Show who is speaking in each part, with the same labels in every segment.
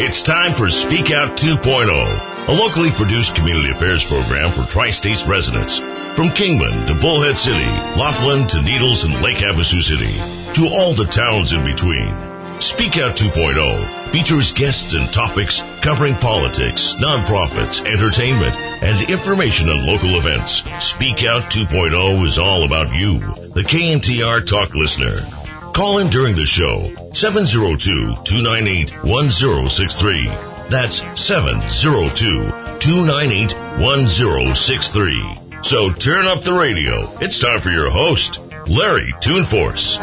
Speaker 1: It's time for Speak Out 2.0, a locally produced community affairs program for Tri-States residents. From Kingman to Bullhead City, Laughlin to Needles and Lake Havasu City, to all the towns in between. Speak Out 2.0 features guests and topics covering politics, nonprofits, entertainment, and information on local events. Speak Out 2.0 is all about you, the KNTR Talk listener. Call in during the show, 702-298-1063. That's 702-298-1063. So turn up the radio. It's time for your host, Larry Toonforce.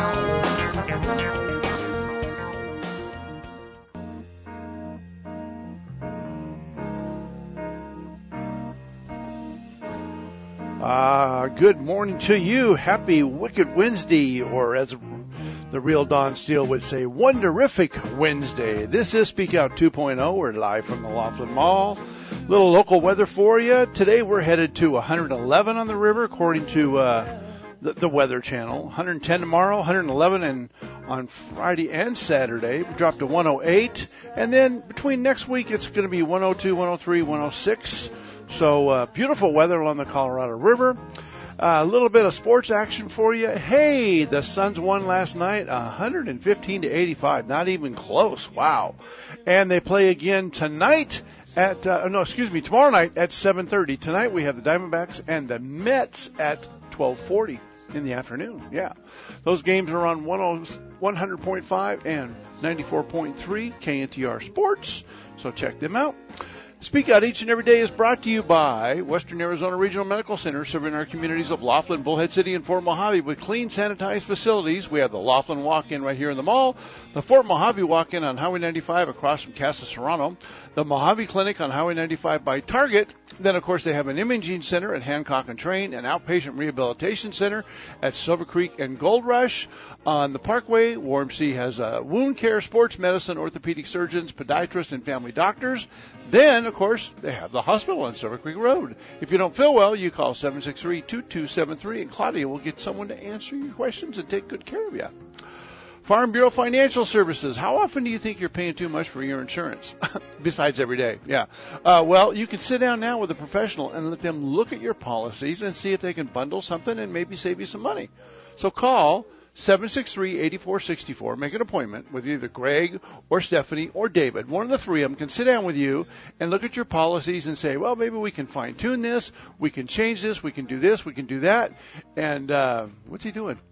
Speaker 2: Good morning to you. Happy Wicked Wednesday, or as the real Don Steele would say, Wonderific Wednesday. This is Speak Out 2.0. We're live from the Laughlin Mall. Little local weather for you. Today we're headed to 111 on the river, according to the Weather Channel. 110 tomorrow, 111 on Friday and Saturday. We dropped to 108. And then between next week, it's going to be 102, 103, 106. So beautiful weather along the Colorado River. A little bit of sports action for you. Hey, the Suns won last night, 115-85. Not even close. Wow. And they play again tonight at, tomorrow night at 7:30. Tonight we have the Diamondbacks and the Mets at 12:40 in the afternoon. Yeah. Those games are on 100.5 and 94.3 KNTR Sports. So check them out. Speak Out each and every day is brought to you by Western Arizona Regional Medical Center, serving our communities of Laughlin, Bullhead City, and Fort Mojave with clean, sanitized facilities. We have the Laughlin Walk-In right here in the mall, the Fort Mojave Walk-In on Highway 95 across from Casa Serrano, the Mojave Clinic on Highway 95 by Target. Then, of course, they have an imaging center at Hancock and Train, an outpatient rehabilitation center at Silver Creek and Gold Rush. On the Parkway, Warm Sea has wound care, sports medicine, orthopedic surgeons, podiatrists, and family doctors. Then, of course, they have the hospital on Silver Creek Road. If you don't feel well, you call 763-2273, and Claudia will get someone to answer your questions and take good care of you. Farm Bureau Financial Services. How often do you think you're paying too much for your insurance? Besides every day, yeah. Well, you can sit down now with a professional and let them look at your policies and see if they can bundle something and maybe save you some money. So call 763-8464. Make an appointment with either Greg or Stephanie or David. One of the three of them can sit down with you and look at your policies and say, well, maybe we can fine-tune this, we can change this, we can do this, we can do that. And what's he doing?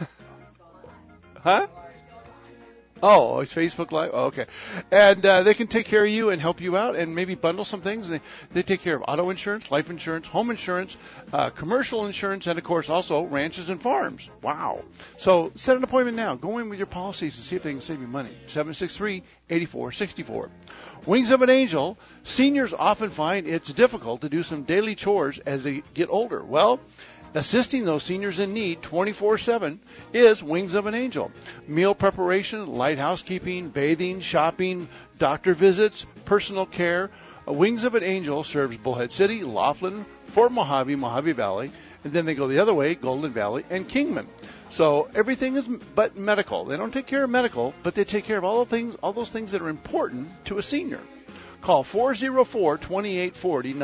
Speaker 2: Huh? Oh, it's Facebook Live? Oh, okay. And they can take care of you and help you out and maybe bundle some things. They take care of auto insurance, life insurance, home insurance, commercial insurance, and, of course, also ranches and farms. Wow. So set an appointment now. Go in with your policies and see if they can save you money. 763-8464. Wings of an Angel. Seniors often find it's difficult to do some daily chores as they get older. Well, assisting those seniors in need 24/7 is Wings of an Angel. Meal preparation, light housekeeping, bathing, shopping, doctor visits, personal care. Wings of an Angel serves Bullhead City, Laughlin, Fort Mojave, Mojave Valley, and then they go the other way, Golden Valley and Kingman. So everything is but medical. They don't take care of medical, but they take care of all those things that are important to a senior. Call 404-2840,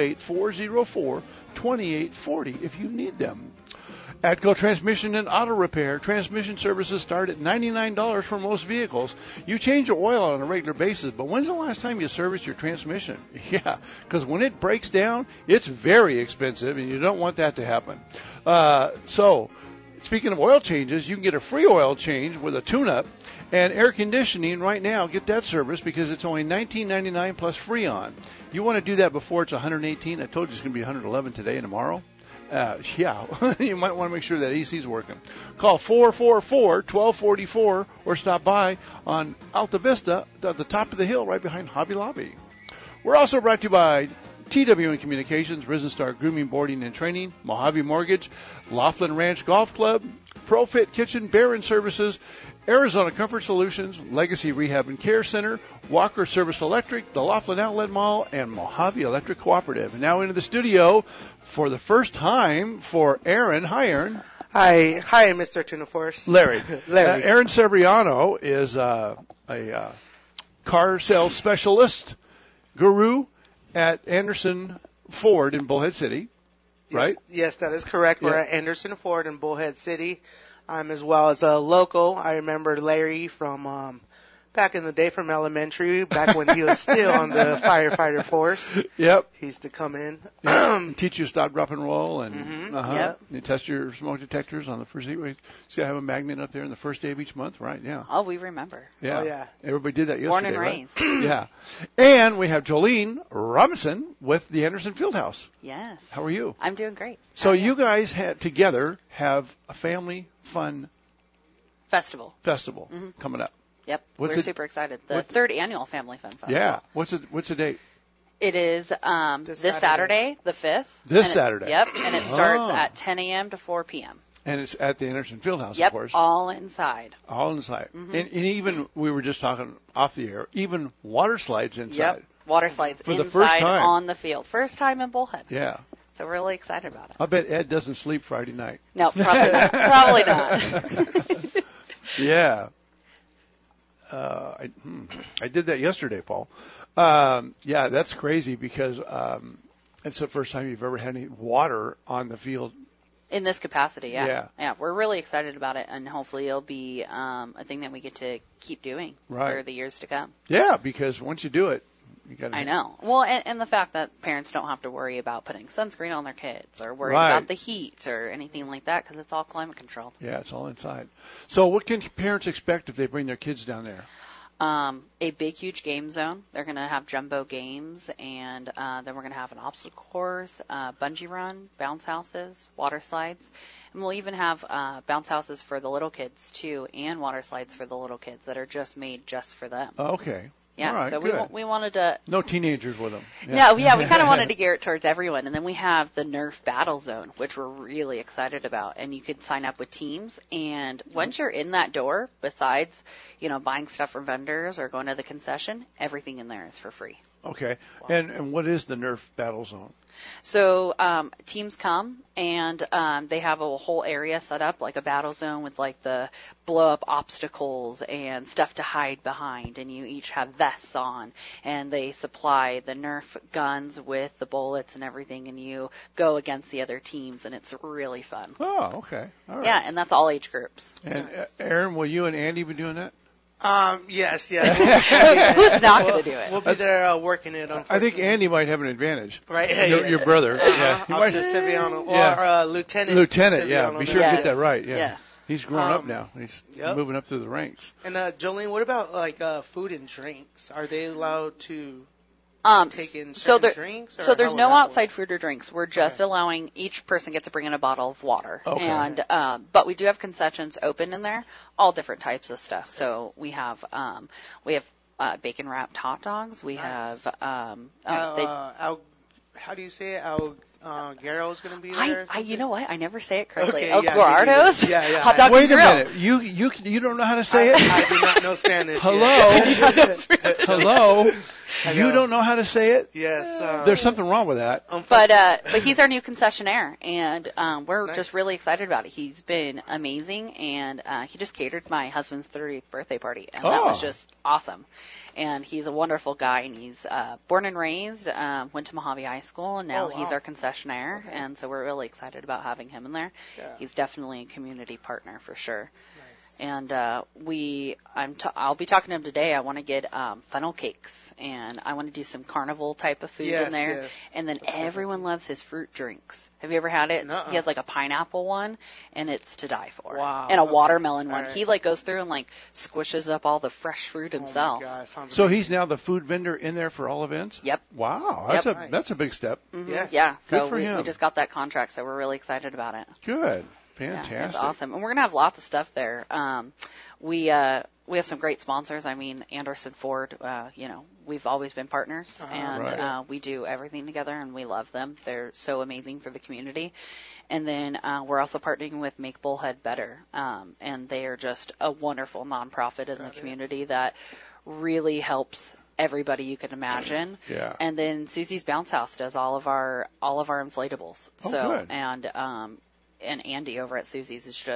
Speaker 2: 928-404-2840 if you need them. Atco Transmission and Auto Repair. Transmission services start at $99 for most vehicles. You change your oil on a regular basis, but when's the last time you serviced your transmission? Yeah, because when it breaks down, it's very expensive, and you don't want that to happen. So, speaking of oil changes, you can get a free oil change with a tune-up. And air conditioning right now, get that service because it's only $19.99 plus Freon. You want to do that before it's 118. I told you it's going to be 111 today and tomorrow. Yeah, you might want to make sure that AC's working. Call 444-1244 or stop by on Alta Vista at the top of the hill right behind Hobby Lobby. We're also brought to you by TWN Communications, Risen Star Grooming, Boarding, and Training, Mojave Mortgage, Laughlin Ranch Golf Club, ProFit Kitchen, Barron Services, Arizona Comfort Solutions, Legacy Rehab and Care Center, Walker Service Electric, the Laughlin Outlet Mall, and Mojave Electric Cooperative. Now into the studio for the first time for Aaron. Hi, Aaron.
Speaker 3: Hi, Mr. Toonforce.
Speaker 2: Larry.
Speaker 3: Larry.
Speaker 2: Aaron Severiano is a car sales specialist guru at Anderson Ford in Bullhead City, right?
Speaker 3: Yes, that is correct. We're at Anderson Ford in Bullhead City. As well as a local. I remember Larry from back in the day from elementary, back when he was still on the firefighter force.
Speaker 2: Yep.
Speaker 3: He used to come in.
Speaker 2: And teach you stop, drop, and roll, and
Speaker 3: Yep.
Speaker 2: you test your smoke detectors on the first day. See, I have a magnet up there on the first day of each month, right? Yeah.
Speaker 4: Oh, we remember.
Speaker 2: Yeah.
Speaker 3: Oh, yeah.
Speaker 2: Everybody did that yesterday,
Speaker 4: Born and
Speaker 2: right?
Speaker 4: raised.
Speaker 2: Yeah. And we have Jolene Robinson with the Anderson Fieldhouse.
Speaker 4: Yes.
Speaker 2: How are you?
Speaker 4: I'm doing great.
Speaker 2: So you guys together have a family fun
Speaker 4: Festival
Speaker 2: coming up.
Speaker 4: Yep.
Speaker 2: What's
Speaker 4: We're
Speaker 2: it-
Speaker 4: super excited. The third annual Family Fun Festival.
Speaker 2: Yeah. What's the date?
Speaker 4: It is this Saturday, the 5th.
Speaker 2: This Saturday.
Speaker 4: Yep. And it starts
Speaker 2: Oh.
Speaker 4: at 10 a.m. to 4 p.m.
Speaker 2: And it's at the Anderson Fieldhouse,
Speaker 4: Yep.
Speaker 2: of course.
Speaker 4: All inside.
Speaker 2: All inside. And even, we were just talking off the air, even water slides inside.
Speaker 4: Yep. Water slides
Speaker 2: For the
Speaker 4: inside
Speaker 2: first time.
Speaker 4: on the field. First time in Bullhead.
Speaker 2: Yeah.
Speaker 4: So we're really excited about it.
Speaker 2: I bet Ed doesn't sleep Friday night.
Speaker 4: No, probably not.
Speaker 2: Yeah. I did that yesterday, Paul. Yeah, that's crazy because it's the first time you've ever had any water on the field.
Speaker 4: In this capacity,
Speaker 2: Yeah.
Speaker 4: Yeah, we're really excited about it, and hopefully it'll be a thing that we get to keep doing for the years to come.
Speaker 2: Yeah, because once you do it, you got to.
Speaker 4: I know. Well, and the fact that parents don't have to worry about putting sunscreen on their kids or worry
Speaker 2: Right.
Speaker 4: about the heat or anything like that because it's all climate controlled.
Speaker 2: Yeah, it's all inside. So what can parents expect if they bring their kids down there?
Speaker 4: A big, huge game zone. They're going to have jumbo games, and then we're going to have an obstacle course, bungee run, bounce houses, water slides. And we'll even have bounce houses for the little kids, too, and water slides for the little kids that are just made just for them.
Speaker 2: Okay.
Speaker 4: Yeah,
Speaker 2: All right,
Speaker 4: so
Speaker 2: good.
Speaker 4: we wanted to...
Speaker 2: No teenagers with them.
Speaker 4: No, yeah, we kind of wanted to gear it towards everyone. And then we have the Nerf Battle Zone, which we're really excited about. And you could sign up with teams. And once you're in that door, besides, buying stuff from vendors or going to the concession, everything in there is for free.
Speaker 2: Okay. And what is the Nerf Battle Zone?
Speaker 4: So teams come, and they have a whole area set up, like a battle zone with like the blow-up obstacles and stuff to hide behind, and you each have vests on, and they supply the Nerf guns with the bullets and everything, and you go against the other teams, and it's really fun.
Speaker 2: Oh, okay. All right.
Speaker 4: Yeah, and that's all age groups.
Speaker 2: And Aaron, will you and Andy be doing that?
Speaker 3: Yes.
Speaker 4: Who's not going to do it?
Speaker 3: We'll be there working it.
Speaker 2: I think Andy might have an advantage.
Speaker 3: Right.
Speaker 2: Your brother. Yeah. He might-
Speaker 3: Officer Civiano,
Speaker 2: Yeah.
Speaker 3: or Lieutenant.
Speaker 2: Lieutenant, yeah.
Speaker 3: Civiano
Speaker 2: Be
Speaker 3: there.
Speaker 2: sure to
Speaker 4: Yes.
Speaker 2: get that right. Yeah.
Speaker 4: Yes.
Speaker 2: He's grown up now. He's
Speaker 3: Yep.
Speaker 2: moving up through the ranks.
Speaker 3: And Jolene, what about food and drinks? Are they allowed to take in
Speaker 4: so
Speaker 3: certain drinks? Or
Speaker 4: so there's
Speaker 3: how
Speaker 4: no
Speaker 3: would that
Speaker 4: outside
Speaker 3: work?
Speaker 4: food or drinks. We're just allowing each person gets to bring in a bottle of water.
Speaker 2: Okay.
Speaker 4: And but we do have concessions open in there, all different types of stuff. So we have bacon wrapped hot dogs. We have
Speaker 3: how do you say it? Garrow's going to be there.
Speaker 4: you know what? I never say it correctly.
Speaker 3: Okay,
Speaker 4: El
Speaker 3: yeah,
Speaker 4: Guardo's.
Speaker 3: yeah.
Speaker 4: Hot dog
Speaker 2: Wait
Speaker 4: and
Speaker 2: a
Speaker 4: grill.
Speaker 2: minute. You don't know how to say it?
Speaker 3: I do not know Spanish.
Speaker 2: Hello?
Speaker 3: Yet.
Speaker 2: Hello?
Speaker 3: I
Speaker 2: You
Speaker 3: know.
Speaker 2: don't know how to say it?
Speaker 3: Yes.
Speaker 2: There's something wrong with that.
Speaker 4: But he's our new concessionaire, and we're
Speaker 3: Nice.
Speaker 4: just really excited about it. He's been amazing, and he just catered my husband's 30th birthday party, and that was
Speaker 2: Oh.
Speaker 4: just awesome. And he's a wonderful guy, and he's born and raised, went to Mojave High School, and now
Speaker 3: Oh, wow.
Speaker 4: he's our concessionaire, and so we're really excited about having him in there.
Speaker 3: Yeah.
Speaker 4: He's definitely a community partner for sure. And I'll be talking to him today. I want to get funnel cakes, and I want to do some carnival type of food
Speaker 3: Yes,
Speaker 4: in there.
Speaker 3: yes.
Speaker 4: And then everyone loves his fruit drinks. Have you ever had it?
Speaker 3: Nuh-uh.
Speaker 4: He has like a pineapple one, and it's to die for.
Speaker 3: Wow,
Speaker 4: And a
Speaker 3: okay.
Speaker 4: watermelon
Speaker 3: All
Speaker 4: one.
Speaker 3: right.
Speaker 4: He like goes through and like squishes up all the fresh fruit himself.
Speaker 3: Oh my God, sounds
Speaker 2: So
Speaker 3: amazing.
Speaker 2: he's now the food vendor in there for all events?
Speaker 4: Yep.
Speaker 2: Wow.
Speaker 4: Yep.
Speaker 2: That's a big step.
Speaker 3: Yes.
Speaker 4: Yeah.
Speaker 2: Good
Speaker 4: So
Speaker 2: for
Speaker 4: we
Speaker 2: him.
Speaker 4: just got that contract, so we're really excited about it.
Speaker 2: Good.
Speaker 4: Yeah,
Speaker 2: Fantastic.
Speaker 4: it's awesome, and we're gonna have lots of stuff there. We have some great sponsors. I mean, Anderson Ford. We've always been partners, and
Speaker 2: Right.
Speaker 4: we do everything together, and we love them. They're so amazing for the community. And then we're also partnering with Make Bullhead Better, and they are just a wonderful nonprofit in the community that really helps everybody you can imagine.
Speaker 2: Yeah.
Speaker 4: And then Susie's Bounce House does all of our inflatables.
Speaker 2: Oh,
Speaker 4: so
Speaker 2: good.
Speaker 4: and Andy over at Susie's is just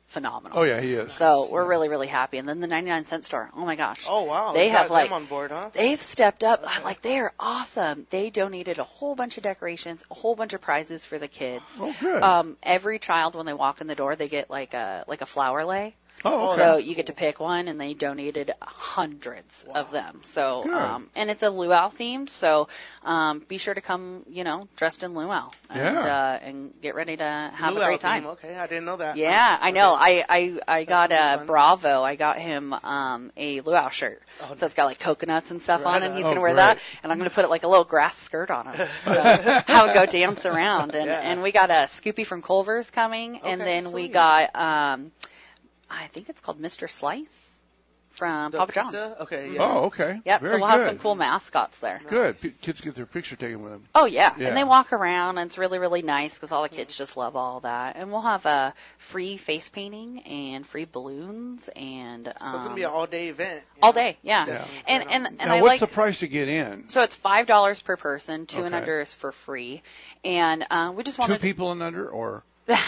Speaker 4: phenomenal.
Speaker 2: Oh, yeah, he is.
Speaker 4: So we're really, really happy. And then the 99-cent store. Oh, my gosh.
Speaker 3: Oh, wow.
Speaker 4: They have,
Speaker 3: them on board, huh?
Speaker 4: They've stepped up. Like, they are awesome. They donated a whole bunch of decorations, a whole bunch of prizes for the kids.
Speaker 2: Oh, good.
Speaker 4: Every child, when they walk in the door, they get like a flower lei.
Speaker 2: Oh, okay.
Speaker 4: So you get to pick one, and they donated hundreds of them. So, and it's a luau themed. So, be sure to come, dressed in luau, and get ready to have
Speaker 3: luau
Speaker 4: a great time.
Speaker 3: Theme. Okay, I didn't know that.
Speaker 4: Yeah, I know. I got a Bravo. I got him a luau shirt. So it's got like coconuts and stuff on it. He's gonna wear that, and I'm gonna put like a little grass skirt on him. So have him go dance around. And we got a Scoopy from Culver's coming, and then we got. I think it's called Mr. Slice from Papa John's.
Speaker 3: Okay. Yeah.
Speaker 2: Oh, okay.
Speaker 4: Yep.
Speaker 2: Very
Speaker 4: so we'll have some cool mascots there.
Speaker 2: Good. Kids get their picture taken with them.
Speaker 4: Oh yeah. And they walk around, and it's really, really nice because all the kids just love all that. And we'll have a free face painting and free balloons, and
Speaker 3: so it's gonna be an all-day event.
Speaker 4: All day, yeah. And
Speaker 2: now, what's the price to get in?
Speaker 4: So it's $5 per person. 2 and under is for free, and we just want
Speaker 2: 2 people and under, or.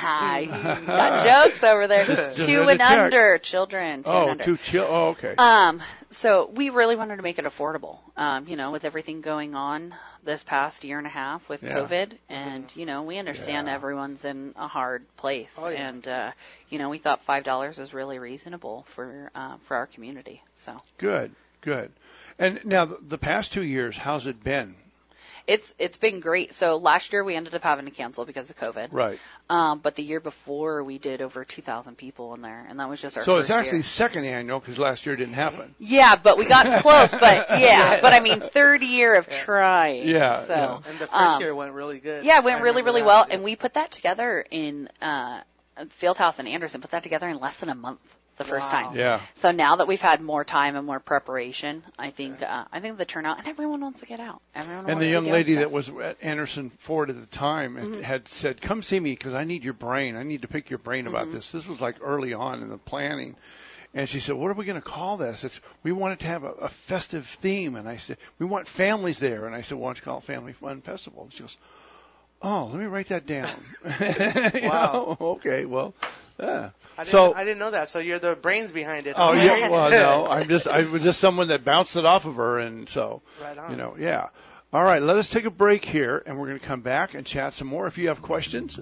Speaker 4: Got jokes over there.
Speaker 2: Just
Speaker 4: 2 and under children. 2 and under.
Speaker 2: Oh, okay.
Speaker 4: So we really wanted to make it affordable. With everything going on this past year and a half with COVID, and we understand everyone's in a hard place, and we thought $5 was really reasonable for our community. So
Speaker 2: good. And now the past 2 years, how's it been?
Speaker 4: It's been great. So last year we ended up having to cancel because of COVID.
Speaker 2: Right.
Speaker 4: But the year before we did over 2,000 people in there, and that was just our first year.
Speaker 2: So it's actually second annual because last year didn't happen.
Speaker 4: Yeah, but we got close. But but I mean, third year of trying.
Speaker 2: Yeah.
Speaker 4: So,
Speaker 3: and the first year went really good.
Speaker 4: Yeah, it went really, really well, and we put that together in Fieldhouse in Anderson. Put that together in less than a month. The first time.
Speaker 2: Yeah.
Speaker 4: So now that we've had more time and more preparation, I think the turnout, and everyone wants to get out.
Speaker 2: And the young lady that was at Anderson Ford at the time had said, "Come see me because I need your brain. I need to pick your brain about this." This was like early on in the planning. And she said, "What are we going to call this?" We want it to have a festive theme. And I said, "We want families there." And I said, "Why don't you call it Family Fun Festival?" And she goes, "Oh, let me write that down." Wow. Okay, well. Yeah.
Speaker 3: I didn't know that. So you're the brains behind it.
Speaker 2: Oh yeah. Well, no, I was just someone that bounced it off of her, and so
Speaker 3: right on.
Speaker 2: Yeah. All right, let us take a break here, and we're going to come back and chat some more. If you have questions,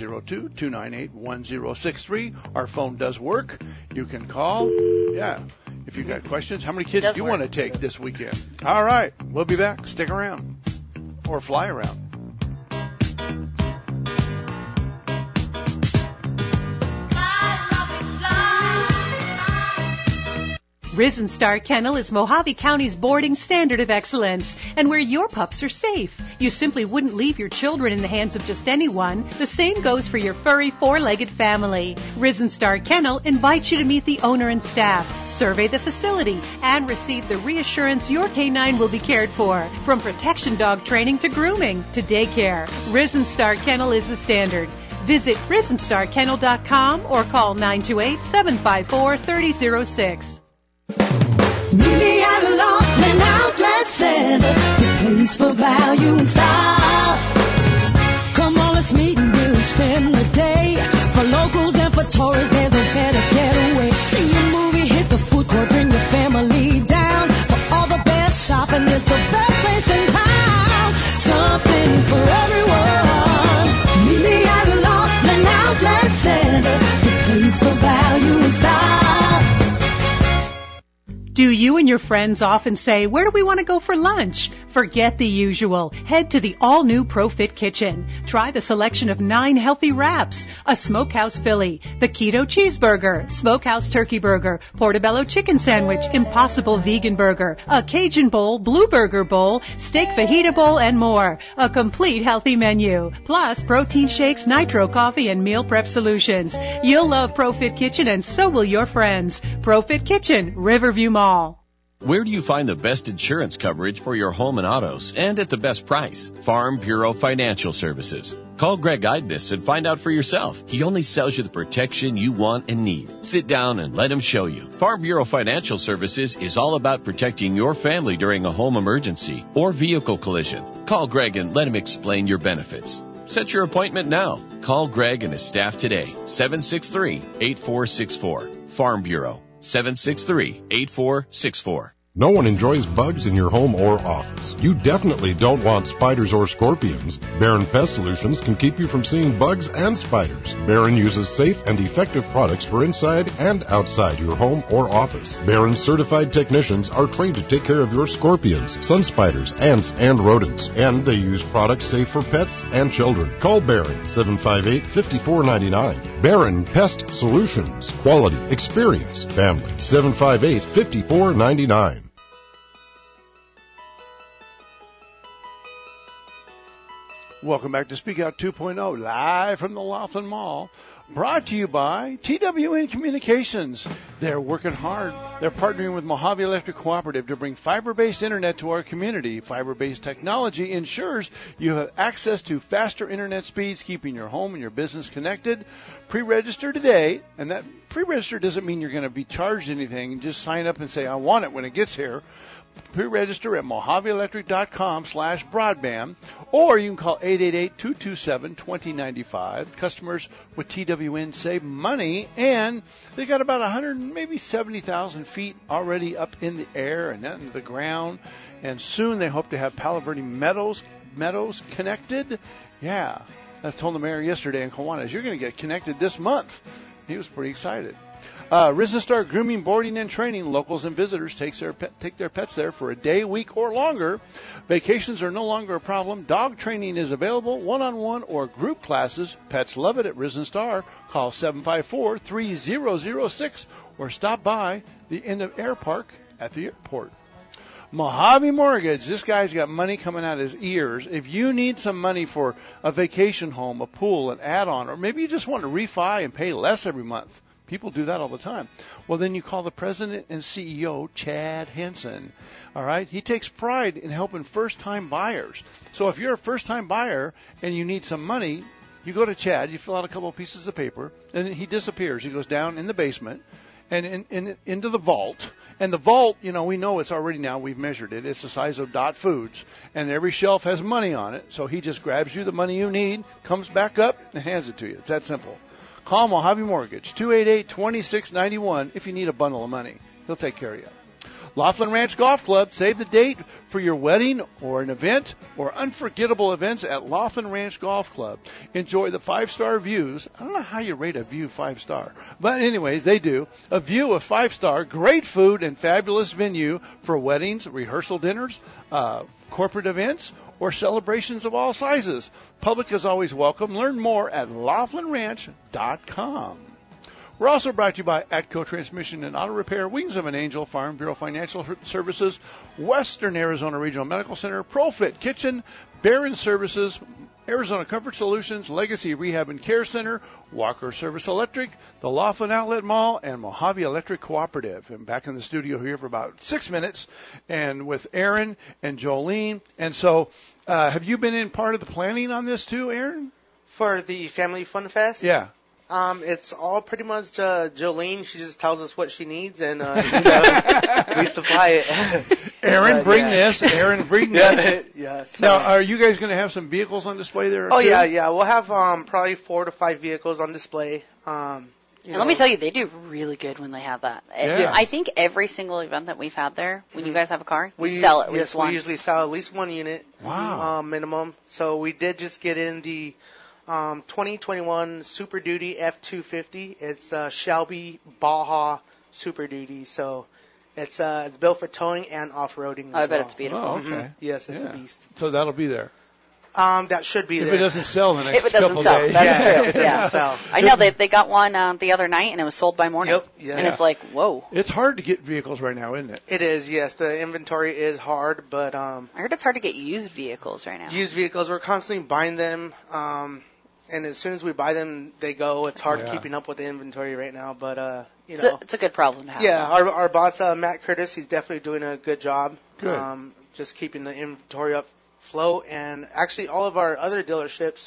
Speaker 2: 702-298-1063. Our phone does work. You can call. Yeah. If you've got questions, how many kids do you want to take this weekend? All right, we'll be back. Stick around, or fly around.
Speaker 5: Risen Star Kennel is Mojave County's boarding standard of excellence, and where your pups are safe. You simply wouldn't leave your children in the hands of just anyone. The same goes for your furry four-legged family. Risen Star Kennel invites you to meet the owner and staff, survey the facility, and receive the reassurance your canine will be cared for. From protection dog training to grooming to daycare, Risen Star Kennel is the standard. Visit RisenStarKennel.com or call 928-754-3006.
Speaker 6: Meet me at Laughlin Outlet Center, the place for value and style. Come on, let's meet and we'll spend the day. For locals and for tourists, there's no better getaway. See a movie, hit the food court, bring your family down. For all the best shopping, it's the best place in town. Something for everyone. Meet me at Laughlin Outlet Center, the place for value and style.
Speaker 5: Do you and your friends often say, "Where do we want to go for lunch?" Forget the usual. Head to the all-new ProFit Kitchen. Try the selection of 9 healthy wraps, a Smokehouse Philly, the Keto Cheeseburger, Smokehouse Turkey Burger, Portobello Chicken Sandwich, Impossible Vegan Burger, a Cajun Bowl, Blue Burger Bowl, Steak Fajita Bowl, and more. A complete healthy menu. Plus, protein shakes, nitro coffee, and meal prep solutions. You'll love ProFit Kitchen, and so will your friends. ProFit Kitchen, Riverview Mall.
Speaker 7: Where do you find the best insurance coverage for your home and autos and at the best price? Farm Bureau Financial Services. Call Greg Idness and find out for yourself. He only sells you the protection you want and need. Sit down and let him show you. Farm Bureau Financial Services is all about protecting your family during a home emergency or vehicle collision. Call Greg and let him explain your benefits. Set your appointment now. Call Greg and his staff today. 763-8464. Farm Bureau. 763-8464.
Speaker 8: No one enjoys bugs in your home or office. You definitely don't want spiders or scorpions. Barron Pest Solutions can keep you from seeing bugs and spiders. Barron uses safe and effective products for inside and outside your home or office. Barron's certified technicians are trained to take care of your scorpions, sun spiders, ants, and rodents. And they use products safe for pets and children. Call Barron, 758-5499. Barron Pest Solutions. Quality, experience, family. 758-5499.
Speaker 2: Welcome back to Speak Out 2.0, live from the Laughlin Mall, brought to you by TWN Communications. They're working hard. They're partnering with Mojave Electric Cooperative to bring fiber-based internet to our community. Fiber-based technology ensures you have access to faster internet speeds, keeping your home and your business connected. Pre-register today, and that pre-register doesn't mean you're going to be charged anything. Just sign up and say, I want it when it gets here. Pre-register at mojaveelectric.com/broadband, or you can call 888-227-2095. Customers with TWN save money, and they got about 100, maybe 70,000 feet already up in the air and into the ground. And soon they hope to have Palo Verde Meadows connected. Yeah, I told the mayor yesterday in Kiwanis, you're going to get connected this month. He was pretty excited. Risen Star Grooming, Boarding, and Training. Locals and visitors take their pets there for a day, week, or longer. Vacations are no longer a problem. Dog training is available, one-on-one or group classes. Pets love it at Risen Star. Call 754-3006 or stop by the End of Air Park at the airport. Mojave Mortgage. This guy's got money coming out his ears. If you need some money for a vacation home, a pool, an add-on, or maybe you just want to refi and pay less every month. People do that all the time. Well, then you call the president and CEO, Chad Henson. All right? He takes pride in helping first-time buyers. So if you're a first-time buyer and you need some money, you go to Chad, you fill out a couple of pieces of paper, and he disappears. He goes down in the basement and into the vault. And the vault, we know it's already now, we've measured it. It's the size of Dot Foods. And every shelf has money on it. So he just grabs you the money you need, comes back up, and hands it to you. It's that simple. Call Mojave Mortgage, 288-2691, if you need a bundle of money. He'll take care of you. Laughlin Ranch Golf Club. Save the date for your wedding or an event or unforgettable events at Laughlin Ranch Golf Club. Enjoy the 5-star views. I don't know how you rate a view 5-star. But anyways, they do. A view of 5-star, great food, and fabulous venue for weddings, rehearsal dinners, corporate events, or celebrations of all sizes. Public is always welcome. Learn more at LaughlinRanch.com. We're also brought to you by Atco Transmission and Auto Repair, Wings of an Angel, Farm Bureau Financial Services, Western Arizona Regional Medical Center, ProFit Kitchen, Barron Services, Arizona Comfort Solutions, Legacy Rehab and Care Center, Walker Service Electric, the Laughlin Outlet Mall, and Mojave Electric Cooperative. I'm back in the studio here for about 6 minutes, and with Aaron and Jolene. And so, have you been in part of the planning on this too, Aaron?
Speaker 3: For the Family Fun Fest?
Speaker 2: Yeah.
Speaker 3: It's all pretty much Jolene. She just tells us what she needs, and we supply it.
Speaker 2: Aaron, bring this. Aaron, bring this.
Speaker 3: Yeah. So.
Speaker 2: Now, are you guys going to have some vehicles on display there?
Speaker 3: Oh,
Speaker 2: too?
Speaker 3: yeah. We'll have probably 4 to 5 vehicles on display.
Speaker 4: And let me tell you, they do really good when they have that.
Speaker 2: Yes.
Speaker 4: I think every single event that we've had there, when you guys have a car, we sell at least one.
Speaker 3: We usually sell at least one unit.
Speaker 2: Wow.
Speaker 3: Minimum. So we did just get in the 2021 Super Duty F250. It's the Shelby Baja Super Duty. So it's built for towing and off-roading as
Speaker 4: I bet
Speaker 3: well.
Speaker 4: it's beautiful.
Speaker 2: Oh, okay.
Speaker 3: Yes, it's a beast.
Speaker 2: So that'll be there.
Speaker 3: That should be
Speaker 2: if
Speaker 3: there.
Speaker 2: it doesn't sell the next
Speaker 4: If it doesn't
Speaker 2: couple
Speaker 4: sell,
Speaker 2: days.
Speaker 4: that's true. Yeah.
Speaker 3: So.
Speaker 4: I know they got one the other night, and it was sold by morning.
Speaker 3: Yep. Yes.
Speaker 4: And it's like, whoa.
Speaker 2: It's hard to get vehicles right now, isn't it?
Speaker 3: It is, yes. The inventory is hard, but
Speaker 4: I heard it's hard to get used vehicles right now.
Speaker 3: Used vehicles, we're constantly buying them. And as soon as we buy them, they go. It's hard keeping up with the inventory right now, but
Speaker 4: it's a good problem to have.
Speaker 3: Yeah, our boss Matt Curtis, he's definitely doing a good job.
Speaker 2: Good.
Speaker 3: Just keeping the inventory up flow, and actually all of our other dealerships,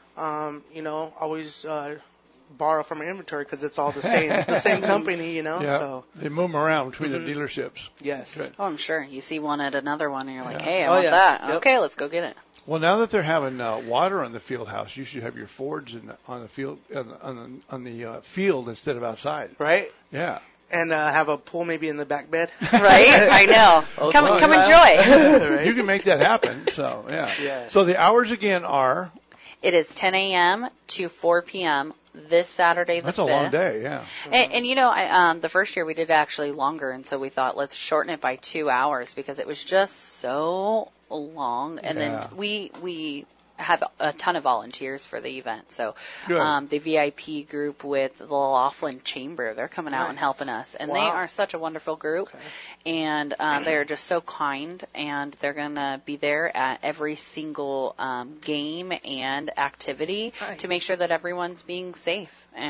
Speaker 3: always borrow from our inventory because it's all the same company,
Speaker 2: Yeah.
Speaker 3: So
Speaker 2: they move them around between the dealerships.
Speaker 3: yes.
Speaker 2: Good.
Speaker 4: Oh, I'm sure. You see one at another one, and you're like, hey, I
Speaker 3: Oh,
Speaker 4: want
Speaker 3: yeah.
Speaker 4: that.
Speaker 3: Yep.
Speaker 4: Okay, let's go get it.
Speaker 2: Well, now that they're having water on the field house, you should have your forge on the field on the field instead of outside.
Speaker 3: Right?
Speaker 2: Yeah.
Speaker 3: And have a pool maybe in the back bed.
Speaker 4: Right? I know. Come enjoy.
Speaker 2: You can make that happen. So, yeah. So the hours again are?
Speaker 4: It is 10 a.m. to 4 p.m. this Saturday the 5th.
Speaker 2: That's a long day, yeah.
Speaker 4: And you know, the first year we did actually longer, and so we thought let's shorten it by 2 hours because it was just so long. And then we have a ton of volunteers for the event. So the VIP group with the Laughlin Chamber, they're coming out and helping us. And they are such a wonderful group. Okay. And they are just so kind. And they're going to be there at every single game and activity to make sure that everyone's being safe.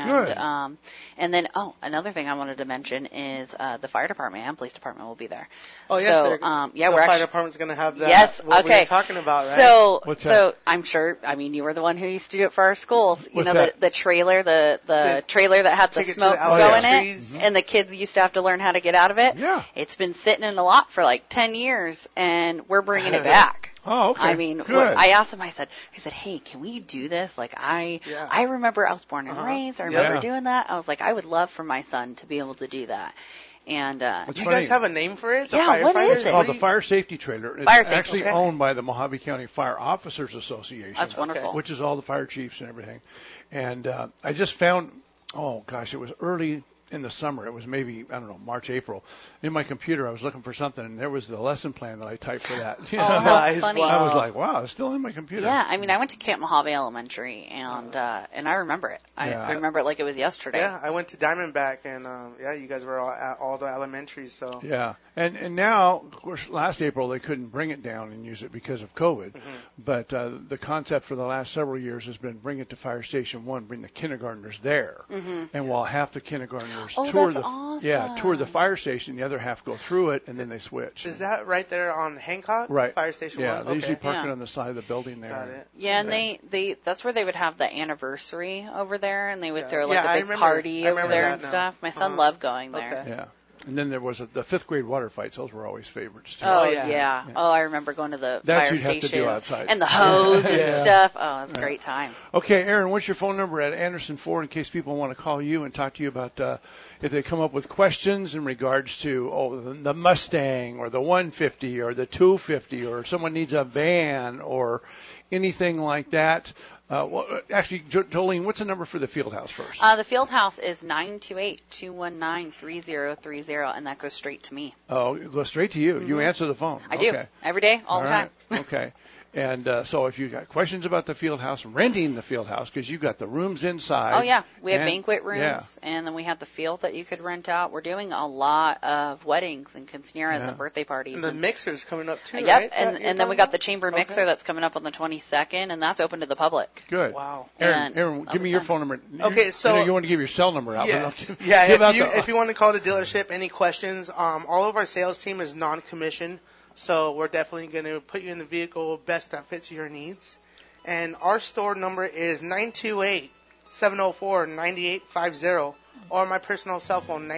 Speaker 4: And then, another thing I wanted to mention is the fire department and police department will be there.
Speaker 3: Oh, yes.
Speaker 4: So,
Speaker 3: the fire department's going to have that.
Speaker 4: Yes,
Speaker 3: what
Speaker 4: okay.
Speaker 3: we were talking about, right?
Speaker 4: So I'm sure, I mean, you were the one who used to do it for our schools. You know, the trailer, the trailer that had the smoke going in it, and the kids used to have to learn how to get out of it.
Speaker 2: Yeah.
Speaker 4: It's been sitting in a lot for like 10 years, and we're bringing it back.
Speaker 2: Oh, okay.
Speaker 4: I mean, I asked him, I said, hey, can we do this? Like, I remember I was born and raised. I remember doing that. I was like, I would love for my son to be able to do that. And
Speaker 3: do you guys have a name for it?
Speaker 4: What is it?
Speaker 2: It's called the Fire Safety Trailer. It's actually owned by the Mojave County Fire Officers Association.
Speaker 4: That's wonderful.
Speaker 2: Which is all the fire chiefs and everything. And I just found, it was early in the summer. It was maybe, I don't know, March, April. In my computer, I was looking for something, and there was the lesson plan that I typed for that.
Speaker 4: How funny.
Speaker 2: I was like, wow, it's still in my computer.
Speaker 4: Yeah, I mean, I went to Camp Mojave Elementary, and I remember it. I remember it like it was yesterday.
Speaker 3: Yeah, I went to Diamondback, and you guys were all at all the elementaries, so.
Speaker 2: Yeah, and now, of course, last April they couldn't bring it down and use it because of COVID, but the concept for the last several years has been bring it to Fire Station 1, bring the kindergartners there, and while half the kindergartners tour the fire station, the other half go through it, and then they switch.
Speaker 3: Is that right there on Hancock?
Speaker 2: Right.
Speaker 3: Fire Station 1?
Speaker 2: Yeah, they usually park it on the side of the building there.
Speaker 3: Got it.
Speaker 4: Yeah, and they that's where they would have the anniversary over there, and they would throw like a big party over there and stuff. My son loved going there.
Speaker 2: Okay. Yeah. And then there was the fifth grade water fights. Those were always favorites, too.
Speaker 4: Oh, yeah. Oh, I remember going to the fire station.
Speaker 2: Have to do outside.
Speaker 4: And the hose and stuff. Oh, it's a great time.
Speaker 2: Okay, Aaron, what's your phone number at Anderson Ford in case people want to call you and talk to you about if they come up with questions in regards to, the Mustang or the 150 or the 250 or someone needs a van or anything like that. Actually, Jolene, what's the number for the field house first?
Speaker 4: The field house is 928-219-3030, and that goes straight to me.
Speaker 2: Oh, it goes straight to you. You answer the phone.
Speaker 4: I do. Every day, all the time.
Speaker 2: Okay. And so if you've got questions about the field house, renting the field house, because you've got the rooms inside.
Speaker 4: Oh, yeah. We have banquet rooms, and then we have the field that you could rent out. We're doing a lot of weddings and quinceañeras and birthday parties.
Speaker 3: And the mixer's coming up, too,
Speaker 4: right?
Speaker 3: Yep,
Speaker 4: and then we got the chamber mixer that's coming up on the 22nd, and that's open to the public.
Speaker 2: Good.
Speaker 3: Wow.
Speaker 2: Aaron, give me your phone number.
Speaker 3: Okay, so...
Speaker 2: I know you want to give your cell number out.
Speaker 3: Yes. If you want to call the dealership, any questions, all of our sales team is non-commissioned. So we're definitely going to put you in the vehicle best that fits your needs. And our store number is 928-704-9850 or my personal cell phone,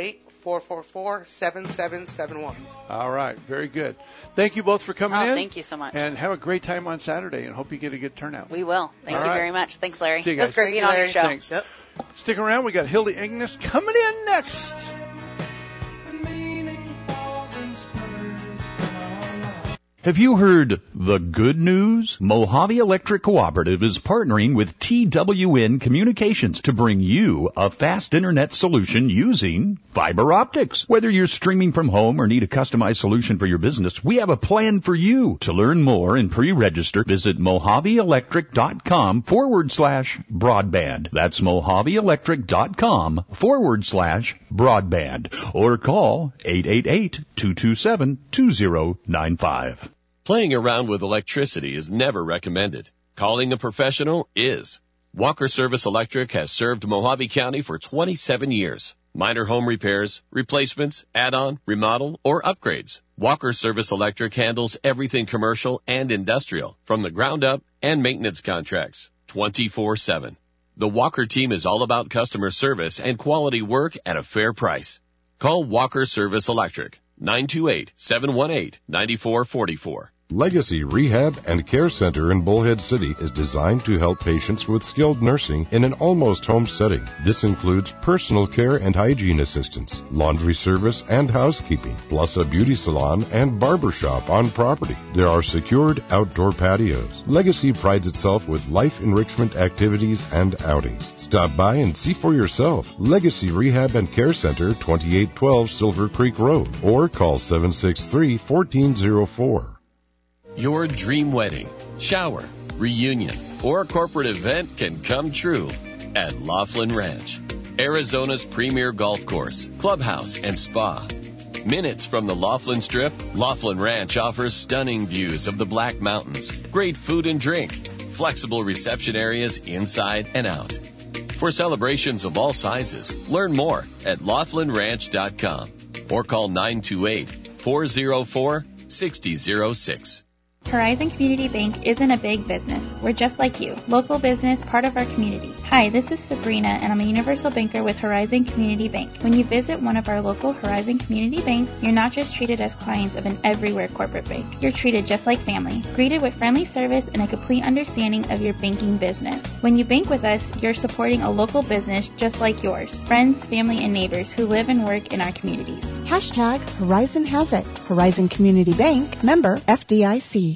Speaker 3: 928-444-7771.
Speaker 2: All right. Very good. Thank you both for coming in.
Speaker 4: Thank you so much.
Speaker 2: And have a great time on Saturday and hope you get a good turnout.
Speaker 4: We will. Thank you very much. Thanks, Larry.
Speaker 2: See you guys.
Speaker 4: It was great being on your show.
Speaker 2: Thanks. Yep. Stick around. We got Hilda Ignis coming in next.
Speaker 9: Have you heard the good news? Mojave Electric Cooperative is partnering with TWN Communications to bring you a fast internet solution using fiber optics. Whether you're streaming from home or need a customized solution for your business, we have a plan for you. To learn more and pre-register, visit mojaveelectric.com/broadband. That's mojaveelectric.com/broadband. Or call 888-227-2095.
Speaker 7: Playing around with electricity is never recommended. Calling a professional is. Walker Service Electric has served Mojave County for 27 years. Minor home repairs, replacements, add-on, remodel, or upgrades. Walker Service Electric handles everything commercial and industrial, from the ground up and maintenance contracts, 24/7. The Walker team is all about customer service and quality work at a fair price. Call Walker Service Electric, 928-718-9444.
Speaker 8: Legacy Rehab and Care Center in Bullhead City is designed to help patients with skilled nursing in an almost home setting. This includes personal care and hygiene assistance, laundry service and housekeeping, plus a beauty salon and barber shop on property. There are secured outdoor patios. Legacy prides itself with life enrichment activities and outings. Stop by and see for yourself. Legacy Rehab and Care Center, 2812 Silver Creek Road, or call 763-1404.
Speaker 7: Your dream wedding, shower, reunion, or corporate event can come true at Laughlin Ranch, Arizona's premier golf course, clubhouse, and spa. Minutes from the Laughlin Strip, Laughlin Ranch offers stunning views of the Black Mountains, great food and drink, flexible reception areas inside and out. For celebrations of all sizes, learn more at laughlinranch.com or call 928-404-6006.
Speaker 10: Horizon Community Bank isn't a big business. We're just like you. Local business, part of our community. Hi, this is Sabrina, and I'm a universal banker with Horizon Community Bank. When you visit one of our local Horizon Community Banks, you're not just treated as clients of an everywhere corporate bank. You're treated just like family, greeted with friendly service and a complete understanding of your banking business. When you bank with us, you're supporting a local business just like yours. Friends, family, and neighbors who live and work in our communities.
Speaker 11: Hashtag Horizon has it. Horizon Community Bank, member FDIC.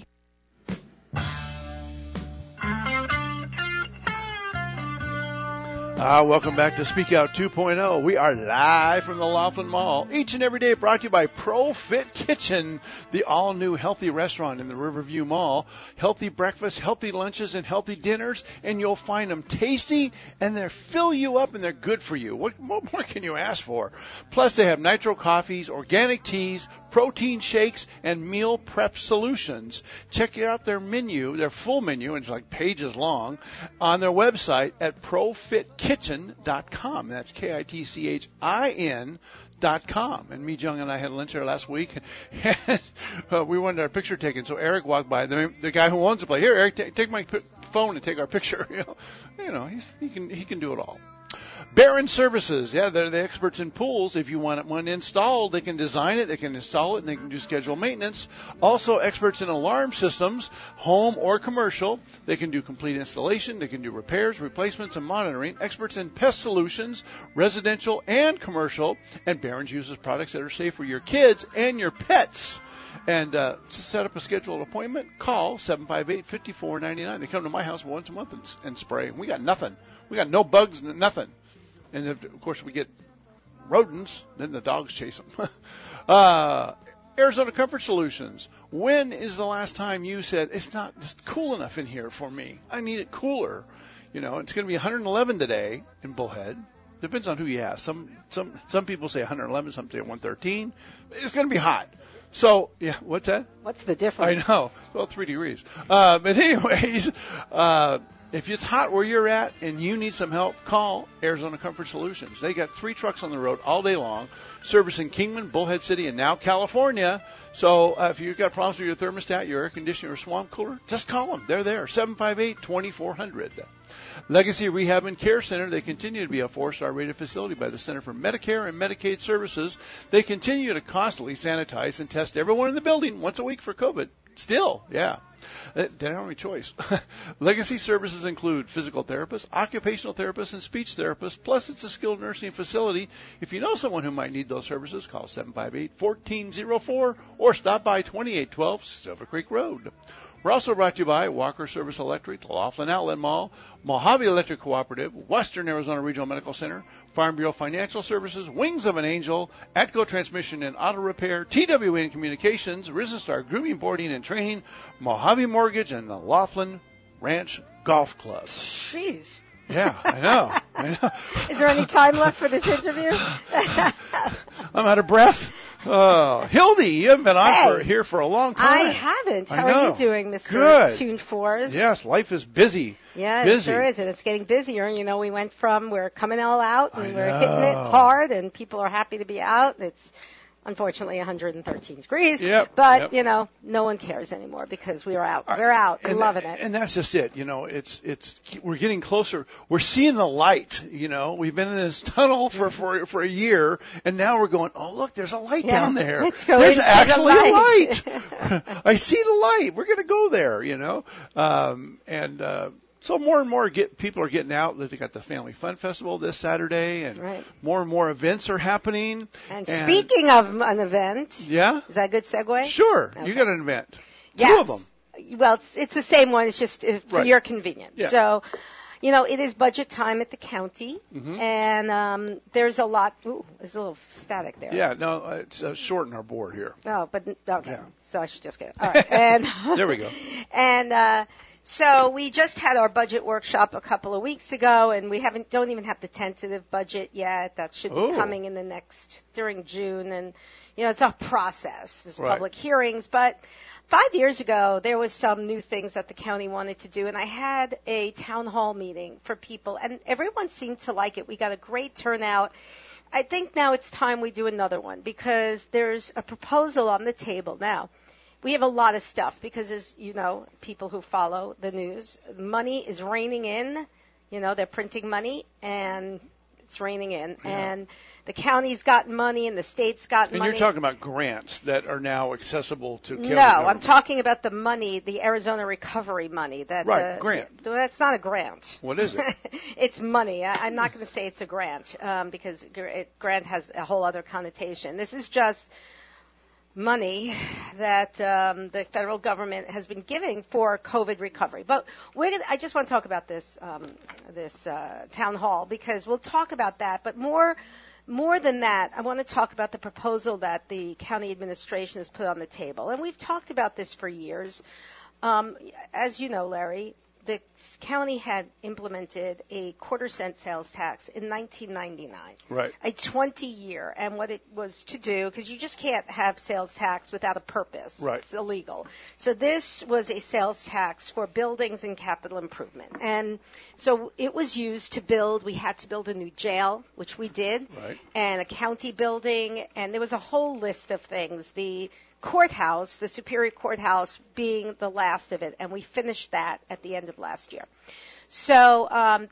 Speaker 2: Welcome back to Speak Out 2.0. We are live from the Laughlin Mall. Each and every day brought to you by ProFit Kitchen, the all-new healthy restaurant in the Riverview Mall. Healthy breakfast, healthy lunches, and healthy dinners, and you'll find them tasty, and they fill you up, and they're good for you. What more can you ask for? Plus, they have nitro coffees, organic teas, protein shakes, and meal prep solutions. Check out their menu, their full menu, it's like pages long, on their website at profitkitchen.com. That's KITCHIN.com. And Mi Jung and I had lunch there last week, and we wanted our picture taken. So Eric walked by, the guy who owns the place. Here, Eric, take my phone and take our picture. You know, he can do it all. Barron Services, yeah, they're the experts in pools. If you want one installed, they can design it, they can install it, and they can do scheduled maintenance. Also experts in alarm systems, home or commercial. They can do complete installation, they can do repairs, replacements, and monitoring. Experts in pest solutions, residential and commercial. And Barron's uses products that are safe for your kids and your pets. And to set up a scheduled appointment, call 758-5499. They come to my house once a month and spray. We got nothing. We got no bugs, nothing. And of course, we get rodents, then the dogs chase them. Arizona Comfort Solutions. When is the last time you said, it's not just cool enough in here for me? I need it cooler. You know, it's going to be 111 today in Bullhead. Depends on who you ask. Some people say 111, some say 113. It's going to be hot. So, yeah, what's that?
Speaker 12: What's the difference?
Speaker 2: I know. Well, 3 degrees. But anyways, if it's hot where you're at and you need some help, call Arizona Comfort Solutions. They got 3 trucks on the road all day long, servicing Kingman, Bullhead City, and now California. So if you've got problems with your thermostat, your air conditioner, or swamp cooler, just call them. They're there, 758-2400. Legacy Rehab and Care Center, they continue to be a 4-star rated facility by the Center for Medicare and Medicaid Services. They continue to constantly sanitize and test everyone in the building once a week for COVID. Still, yeah. They don't have any choice. Legacy services include physical therapists, occupational therapists, and speech therapists, plus it's a skilled nursing facility. If you know someone who might need those services, call 758-1404 or stop by 2812 Silver Creek Road. We're also brought to you by Walker Service Electric, the Laughlin Outlet Mall, Mojave Electric Cooperative, Western Arizona Regional Medical Center, Farm Bureau Financial Services, Wings of an Angel, Atco Transmission and Auto Repair, TWN Communications, Risen Star Grooming, Boarding and Training, Mojave Mortgage, and the Laughlin Ranch Golf Club.
Speaker 12: Jeez.
Speaker 2: Yeah, I know.
Speaker 12: Is there any time left for this interview?
Speaker 2: I'm out of breath. Hildy, you haven't been on here for a long time.
Speaker 12: I haven't. How are you doing, Mr.
Speaker 2: Good.
Speaker 12: Tuned Fours?
Speaker 2: Yes, life is busy.
Speaker 12: Yeah,
Speaker 2: busy.
Speaker 12: It sure is, and it's getting busier. You know, we're coming all out, and we're hitting it hard, and people are happy to be out. unfortunately 113 degrees.
Speaker 2: Yep,
Speaker 12: but
Speaker 2: yep.
Speaker 12: you know, no one cares anymore because we're out. We're out and loving it.
Speaker 2: And that's just it. You know, it's we're getting closer. We're seeing the light. You know, we've been in this tunnel for a year, and now we're going. Oh, look, there's a light down there.
Speaker 12: Let's go.
Speaker 2: There's actually
Speaker 12: a
Speaker 2: light. I see the light. We're going to go there. You know, so more and more people are getting out. They got the Family Fun Festival this Saturday, and more and more events are happening.
Speaker 12: And speaking of an event, is that a good segue?
Speaker 2: Sure,
Speaker 12: okay.
Speaker 2: You got an event.
Speaker 12: Yes.
Speaker 2: 2 of them.
Speaker 12: Well, it's the same one. It's just for your convenience.
Speaker 2: Yeah.
Speaker 12: So, you know, it is budget time at the county, and there's a lot. Ooh, there's a little static there.
Speaker 2: Yeah, no, it's shorten our board here.
Speaker 12: Oh, but okay. Yeah. So I should just get it. All right, and
Speaker 2: there we go.
Speaker 12: And so we just had our budget workshop a couple of weeks ago, and we don't even have the tentative budget yet. That should be coming in during June, and you know, it's a process. There's public hearings, but 5 years ago, there was some new things that the county wanted to do, and I had a town hall meeting for people, and everyone seemed to like it. We got a great turnout. I think now it's time we do another one because there's a proposal on the table now. We have a lot of stuff because, as you know, people who follow the news, money is raining in. You know, they're printing money, and it's raining in. Yeah. And the county's got money, and the state's got money.
Speaker 2: And you're talking about grants that are now accessible to county
Speaker 12: No,
Speaker 2: government.
Speaker 12: I'm talking about the money, the Arizona recovery money.
Speaker 2: Grant.
Speaker 12: That's not a grant.
Speaker 2: What is it?
Speaker 12: It's money. I'm not going to say it's a grant because grant has a whole other connotation. This is just money that the federal government has been giving for COVID recovery. But I just want to talk about this town hall because we'll talk about that. But more than that, I want to talk about the proposal that the county administration has put on the table. And we've talked about this for years. As you know, Larry, the county had implemented a quarter-cent sales tax in 1999.
Speaker 2: Right.
Speaker 12: A 20-year. And what it was to do, because you just can't have sales tax without a purpose.
Speaker 2: Right.
Speaker 12: It's illegal. So this was a sales tax for buildings and capital improvement. And so it was used to build, we had to build a new jail, which we did, and a county building, and there was a whole list of things. The courthouse, the Superior Courthouse being the last of it, and we finished that at the end of last year. So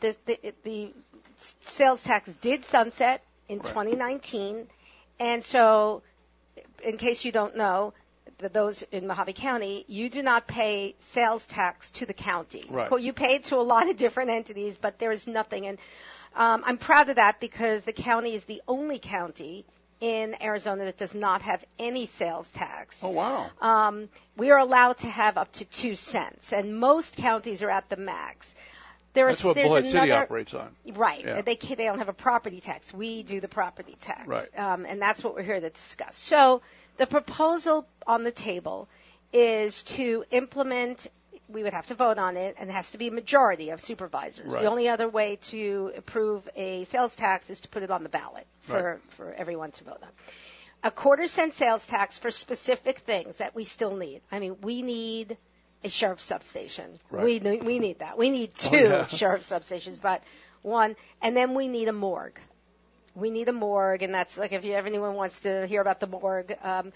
Speaker 12: the sales tax did sunset in 2019, and so in case you don't know, those in Mojave County, you do not pay sales tax to the county.
Speaker 2: Right.
Speaker 12: You pay it to a lot of different entities, but there is nothing. And I'm proud of that because the county is the only county in Arizona that does not have any sales tax.
Speaker 2: Oh, wow.
Speaker 12: We are allowed to have up to 2 cents, and most counties are at the max.
Speaker 2: That's what Bullhead City operates on.
Speaker 12: Right.
Speaker 2: Yeah.
Speaker 12: They don't have a property tax. We do the property tax.
Speaker 2: Right.
Speaker 12: And that's what we're here to discuss. So the proposal on the table is to implement, we would have to vote on it, and it has to be a majority of supervisors.
Speaker 2: Right.
Speaker 12: The only other way to approve a sales tax is to put it on the ballot for everyone to vote on. A quarter-cent sales tax for specific things that we still need. I mean, we need a sheriff's substation.
Speaker 2: Right.
Speaker 12: We need that. We need 2 sheriff's substations, but 1. And then we need a morgue. We need a morgue, and that's like if anyone wants to hear about the morgue,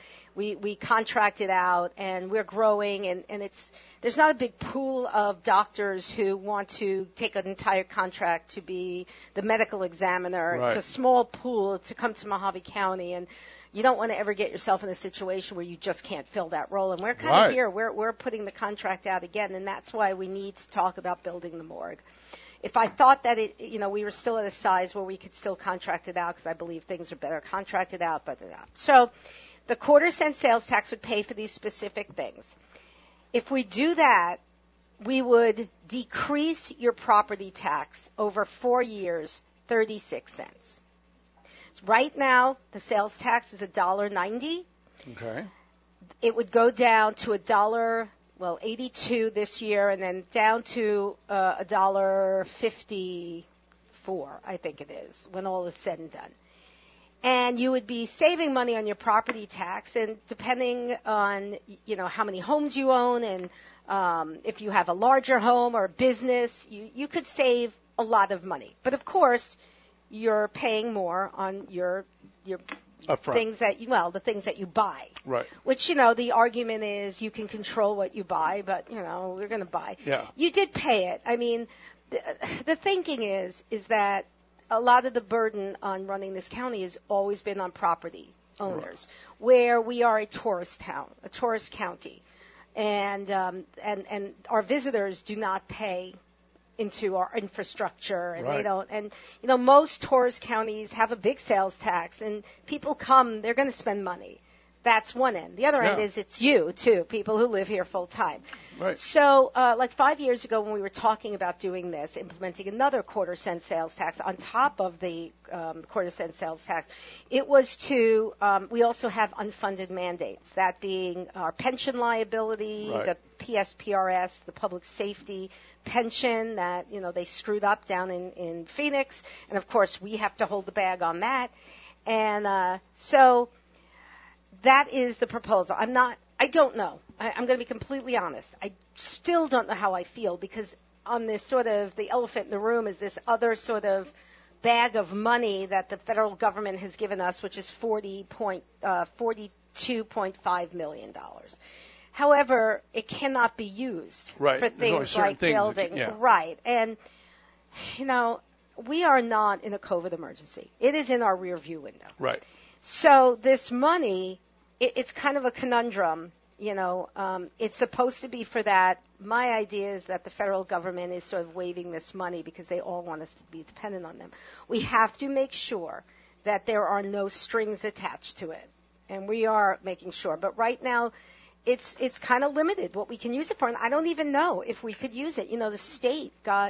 Speaker 12: we contract it out, and we're growing, and there's not a big pool of doctors who want to take an entire contract to be the medical examiner.
Speaker 2: Right.
Speaker 12: It's a small pool to come to Mojave County, and you don't want to ever get yourself in a situation where you just can't fill that role. And we're kind of here. We're putting the contract out again, and that's why we need to talk about building the morgue. If I thought that we were still at a size where we could still contract it out, because I believe things are better contracted out, but they're not. So the quarter-cent sales tax would pay for these specific things. If we do that, we would decrease your property tax over 4 years, 36 cents. Right now, the sales tax is $1.90.
Speaker 2: Okay.
Speaker 12: It would go down to $1.82 this year, and then down to $1.54, I think it is, when all is said and done. And you would be saving money on your property tax, and depending on how many homes you own, and if you have a larger home or a business, you could save a lot of money. But of course, you're paying more on your things that the things that you buy.
Speaker 2: Right.
Speaker 12: Which, the argument is you can control what you buy, but, we're going to buy.
Speaker 2: Yeah.
Speaker 12: You did pay it. I mean, the thinking is that a lot of the burden on running this county has always been on property owners, where we are a tourist town, a tourist county. And our visitors do not pay into our infrastructure, and they don't. And most tourist counties have a big sales tax, and people come, they're going to spend money. That's one end. The other end is it's you too, people who live here full time.
Speaker 2: Right.
Speaker 12: So, like 5 years ago, when we were talking about doing this, implementing another quarter-cent sales tax on top of the quarter-cent sales tax, it was to. We also have unfunded mandates, that being our pension liability, the PSPRS, the public safety pension that they screwed up down in Phoenix, and of course we have to hold the bag on that, and so. That is the proposal. I don't know. I'm going to be completely honest. I still don't know how I feel, because on this sort of, the elephant in the room is this other sort of bag of money that the federal government has given us, which is $42.5 million. However, it cannot be used for things like building. Right. And, we are not in a COVID emergency. It is in our rear view window.
Speaker 2: Right.
Speaker 12: So this money, it's kind of a conundrum, it's supposed to be for that. My idea is that the federal government is sort of waiving this money because they all want us to be dependent on them. We have to make sure that there are no strings attached to it, and we are making sure. But right now, it's kind of limited what we can use it for, and I don't even know if we could use it. The state got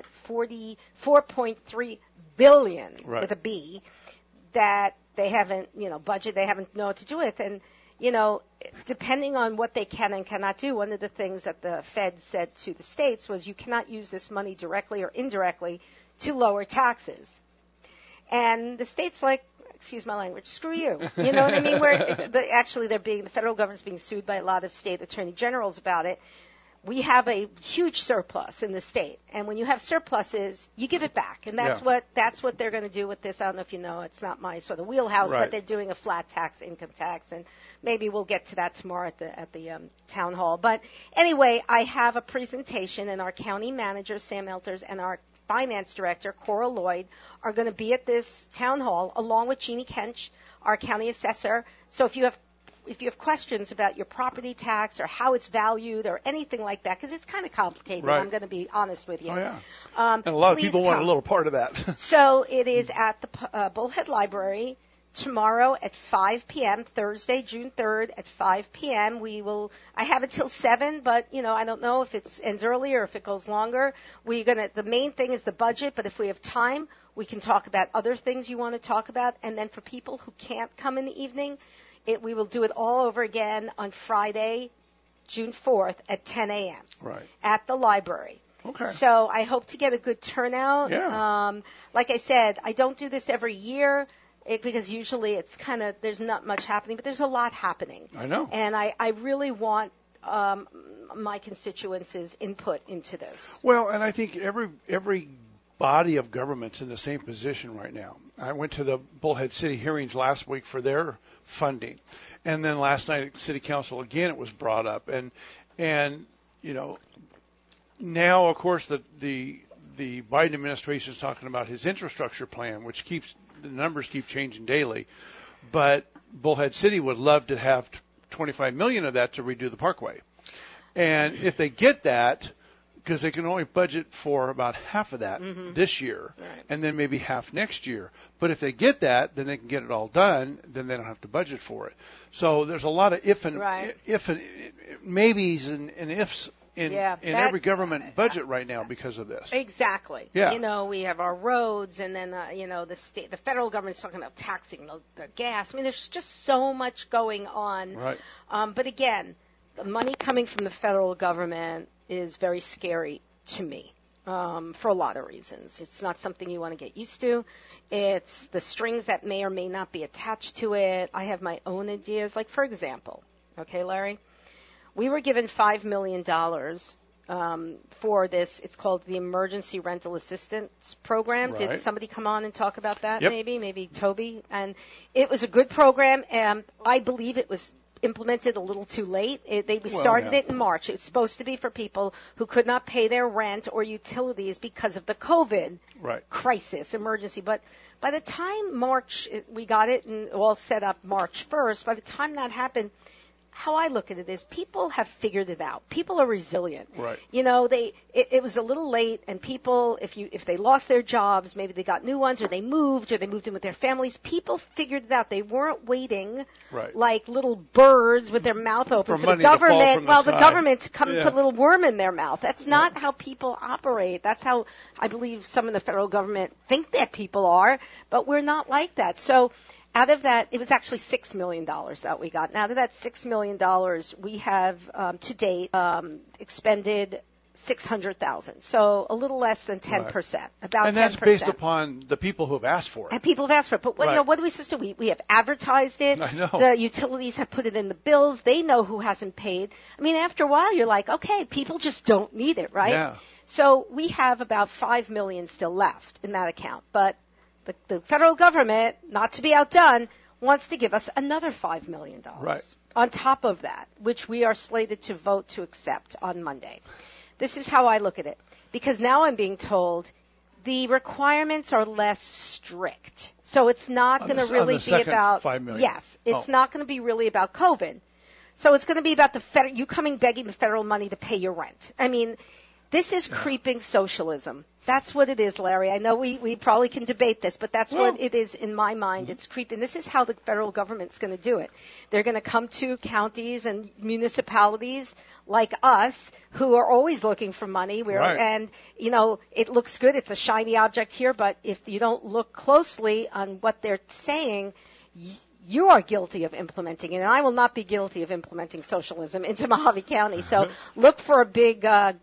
Speaker 12: $44.3 billion with a B that they haven't, budget, they haven't know what to do with. And, depending on what they can and cannot do, one of the things that the Fed said to the states was you cannot use this money directly or indirectly to lower taxes. And the state's like, excuse my language, screw you. You know what I mean? The federal government's being sued by a lot of state attorney generals about it. We have a huge surplus in the state, and when you have surpluses, you give it back, and that's what they're going to do with this. I don't know if you know, it's not my sort of wheelhouse, but they're doing a flat tax, income tax, and maybe we'll get to that tomorrow at the town hall. But anyway, I have a presentation, and our county manager Sam Elters and our finance director Cora Lloyd are going to be at this town hall along with Jeannie Kench, our county assessor. So if you have questions about your property tax or how it's valued or anything like that, because it's kind of complicated, I'm going to be honest with you.
Speaker 2: Oh, yeah. And a lot of people want a little part of that.
Speaker 12: So it is at the Bullhead Library tomorrow at 5 p.m., Thursday, June 3rd at 5 p.m. I have it till 7, but, I don't know if it ends early or if it goes longer. The main thing is the budget, but if we have time, we can talk about other things you want to talk about. And then for people who can't come in the evening, we will do it all over again on Friday, June 4th at 10 a.m. At the library.
Speaker 2: Okay.
Speaker 12: So I hope to get a good turnout.
Speaker 2: Yeah.
Speaker 12: Like I said, I don't do this every year because usually it's there's not much happening, but there's a lot happening.
Speaker 2: I know.
Speaker 12: And I really want my constituents' input into this.
Speaker 2: Well, and I think every body of government's in the same position right now. I went to the Bullhead City hearings last week for their funding, and then last night at City Council again it was brought up, and now of course the Biden administration is talking about his infrastructure plan, which the numbers keep changing daily, but Bullhead City would love to have $25 million of that to redo the parkway, and if they get that, because they can only budget for about half of that this year, and then maybe half next year. But if they get that, then they can get it all done. Then they don't have to budget for it. So there's a lot of if and maybes and ifs in every government budget right now because of this.
Speaker 12: Exactly.
Speaker 2: Yeah.
Speaker 12: We have our roads, and then the federal government's talking about taxing the gas. I mean, there's just so much going on.
Speaker 2: Right.
Speaker 12: But again, the money coming from the federal government is very scary to me for a lot of reasons. It's not something you want to get used to. It's the strings that may or may not be attached to it. I have my own ideas. Like, for example, okay, Larry, we were given $5 million for this. It's called the Emergency Rental Assistance Program.
Speaker 2: Right.
Speaker 12: Did somebody come on and talk about that?
Speaker 2: Yep.
Speaker 12: Maybe Toby. And it was a good program. And I believe it was implemented a little too late. We started it in March. It was supposed to be for people who could not pay their rent or utilities because of the COVID crisis, emergency. But by the time we got it and all set up March 1st, by the time that happened, how I look at it is people have figured it out. People are resilient.
Speaker 2: Right.
Speaker 12: You know, it was a little late, and people, if they lost their jobs, maybe they got new ones, or they moved in with their families. People figured it out. They weren't waiting like little birds with their mouth open for the government. The government to come and put a little worm in their mouth. That's not how people operate. That's how I believe some in the federal government think that people are, but we're not like that. So. Out of that, it was actually $6 million that we got. And out of that $6 million, we have to date expended $600,000. So a little less than 10%, about 10%.
Speaker 2: And that's based upon the people who have asked for it.
Speaker 12: And people have asked for it. But what do we supposed to do? We have advertised it.
Speaker 2: I know.
Speaker 12: The utilities have put it in the bills. They know who hasn't paid. I mean, after a while, you're like, okay, people just don't need it, right?
Speaker 2: Yeah.
Speaker 12: So we have about $5 million still left in that account. But the federal government, not to be outdone, wants to give us another $5 million on top of that, which we are slated to vote to accept on Monday. This is how I look at it, because now I'm being told the requirements are less strict. So it's not going to really be about
Speaker 2: $5 million.
Speaker 12: Yes, it's not going to be really about COVID. So it's going to be about you coming begging the federal money to pay your rent. I mean, this is creeping socialism. That's what it is, Larry. I know we probably can debate this, but that's what it is in my mind. It's creeping. This is how the federal government's going to do it. They're going to come to counties and municipalities like us who are always looking for money. And, you know, it looks good. It's a shiny object here, but if you don't look closely on what they're saying, you are guilty of implementing it, and I will not be guilty of implementing socialism into Mojave County. So look for a big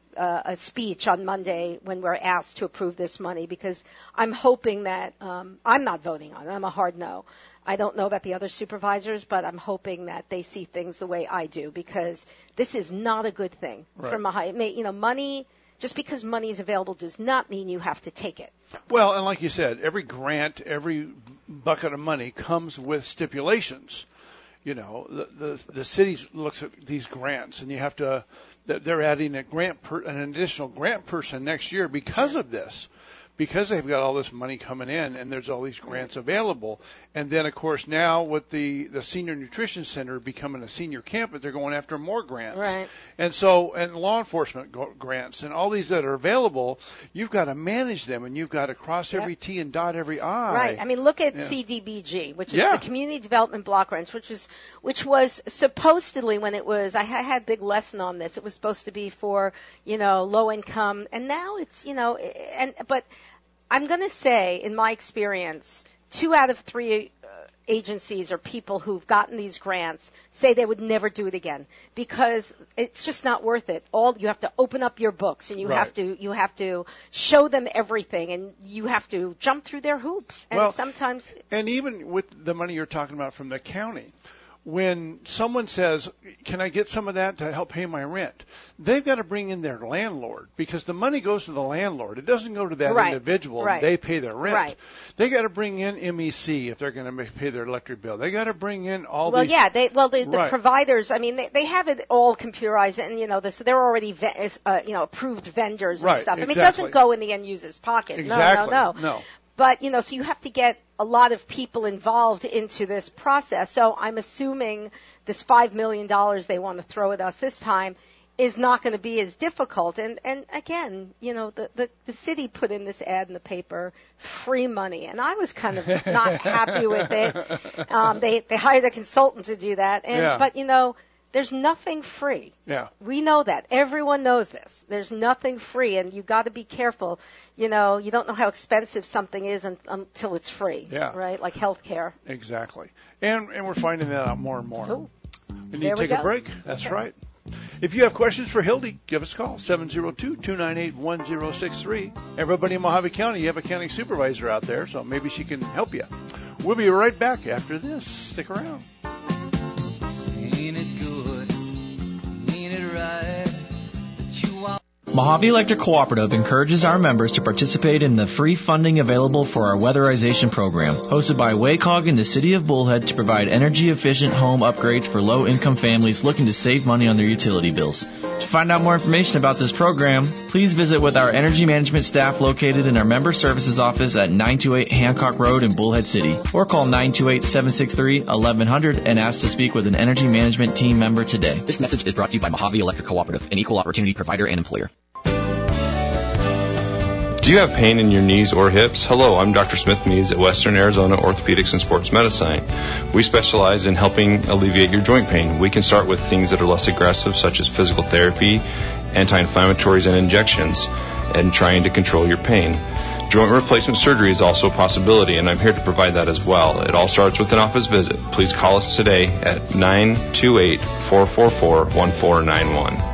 Speaker 12: a speech on Monday when we're asked to approve this money, because I'm hoping that I'm not voting on it. I'm a hard no. I don't know about the other supervisors, but I'm hoping that they see things the way I do, because this is not a good thing for Mojave. You know, money. Just because money is available does not mean you have to take it.
Speaker 2: Well, and like you said, every grant, every bucket of money comes with stipulations. You know, the city looks at these grants, and you have to. They're adding an additional grant person next year because of this. Because they've got all this money coming in and there's all these grants available. And then, of course, now with the Senior Nutrition Center becoming a senior campus, they're going after more grants.
Speaker 12: Right.
Speaker 2: And law enforcement grants and all these that are available, you've got to manage them, and you've got to cross every T and dot every I.
Speaker 12: Right. I mean, look at CDBG, which is the Community Development Block Grants, which was supposedly, when it was, I had a big lesson on this, it was supposed to be for, you know, low income, and now it's, you know, but I'm going to say, in my experience, 2 out of 3 agencies or people who've gotten these grants say they would never do it again, because it's just not worth it. You have to open up your books, and you have to show them everything, and you have to jump through their hoops. And sometimes,
Speaker 2: and even with the money you're talking about from the county, when someone says, can I get some of that to help pay my rent, they've got to bring in their landlord, because the money goes to the landlord. It doesn't go to that individual.
Speaker 12: Right.
Speaker 2: They pay their rent.
Speaker 12: Right.
Speaker 2: They got to bring in MEC if they're going to pay their electric bill. They got to bring in all these.
Speaker 12: The providers, I mean, they have it all computerized, and, you know, so they're already approved vendors and stuff. I mean, it doesn't go in the end user's pocket.
Speaker 2: Exactly.
Speaker 12: No. But, you know, so you have to get a lot of people involved into this process. So I'm assuming this $5 million they want to throw at us this time is not going to be as difficult. And again, you know, the city put in this ad in the paper, free money. And I was kind of not happy with it. They hired a consultant to do that. But, you know, there's nothing free.
Speaker 2: Yeah.
Speaker 12: We know that. Everyone knows this. There's nothing free, and you've got to be careful. You know, you don't know how expensive something is until it's free.
Speaker 2: Yeah.
Speaker 12: Right? Like health care.
Speaker 2: Exactly. And we're finding that out more and more.
Speaker 12: Ooh.
Speaker 2: We need to take a break. That's right. If you have questions for Hildy, give us a call, 702-298-1063. Everybody in Mojave County, you have a county supervisor out there, so maybe she can help you. We'll be right back after this. Stick around.
Speaker 13: Ain't it good? Ain't it right that you are Mojave Electric Cooperative encourages our members to participate in the free funding available for our weatherization program, hosted by WACOG in the City of Bullhead to provide energy-efficient home upgrades for low-income families looking to save money on their utility bills. To find out more information about this program, please visit with our energy management staff located in our Member Services office at 928 Hancock Road in Bullhead City, or call 928-763-1100 and ask to speak with an energy management team member today.
Speaker 14: This message is brought to you by Mojave Electric Cooperative, an equal opportunity provider and employer.
Speaker 15: Do you have pain in your knees or hips? Hello, I'm Dr. Smith Meads at Western Arizona Orthopedics and Sports Medicine. We specialize in helping alleviate your joint pain. We can start with things that are less aggressive, such as physical therapy, anti-inflammatories, and injections, and trying to control your pain. Joint replacement surgery is also a possibility, and I'm here to provide that as well. It all starts with an office visit. Please call us today at 928-444-1491.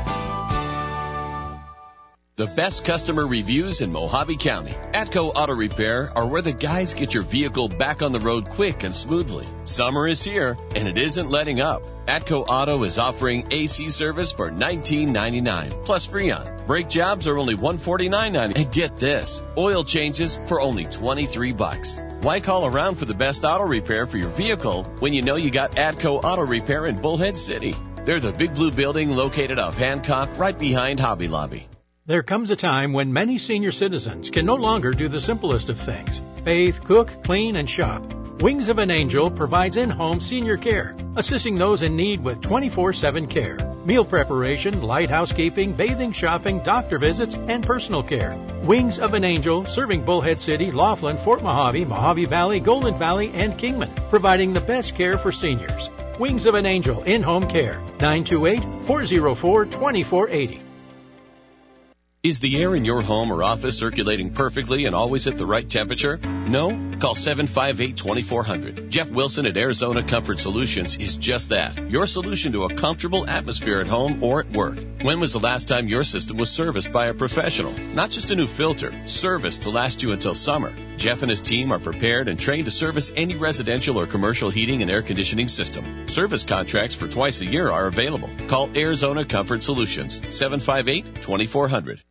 Speaker 7: The best customer reviews in Mojave County. Atco Auto Repair are where the guys get your vehicle back on the road quick and smoothly. Summer is here, and it isn't letting up. Atco Auto is offering AC service for $19.99 plus Freon. Brake jobs are only $149.90. And get this, oil changes for only $23. Why call around for the best auto repair for your vehicle when you know you got Atco Auto Repair in Bullhead City? They're the big blue building located off Hancock right behind Hobby Lobby.
Speaker 16: There comes a time when many senior citizens can no longer do the simplest of things: bathe, cook, clean, and shop. Wings of an Angel provides in-home senior care, assisting those in need with 24/7 care, meal preparation, light housekeeping, bathing, shopping, doctor visits, and personal care. Wings of an Angel, serving Bullhead City, Laughlin, Fort Mojave, Mojave Valley, Golden Valley, and Kingman, providing the best care for seniors. Wings of an Angel in-home care, 928-404-2480.
Speaker 7: Is the air in your home or office circulating perfectly and always at the right temperature? No? Call 758-2400. Jeff Wilson at Arizona Comfort Solutions is just that. Your solution to a comfortable atmosphere at home or at work. When was the last time your system was serviced by a professional? Not just a new filter, serviced to last you until summer. Jeff and his team are prepared and trained to service any residential or commercial heating and air conditioning system. Service contracts for twice a year are available. Call Arizona Comfort Solutions, 758-2400.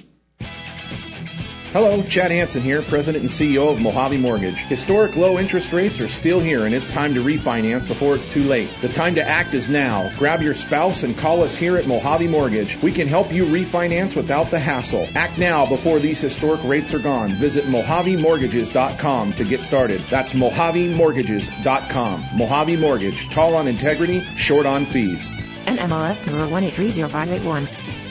Speaker 17: Hello, Chad Hansen here, President and CEO of Mojave Mortgage. Historic low interest rates are still here, and it's time to refinance before it's too late. The time to act is now. Grab your spouse and call us here at Mojave Mortgage. We can help you refinance without the hassle. Act now before these historic rates are gone. Visit MojaveMortgages.com to get started. That's MojaveMortgages.com. Mojave Mortgage. Tall on integrity, short on fees.
Speaker 18: NMLS number 1830581.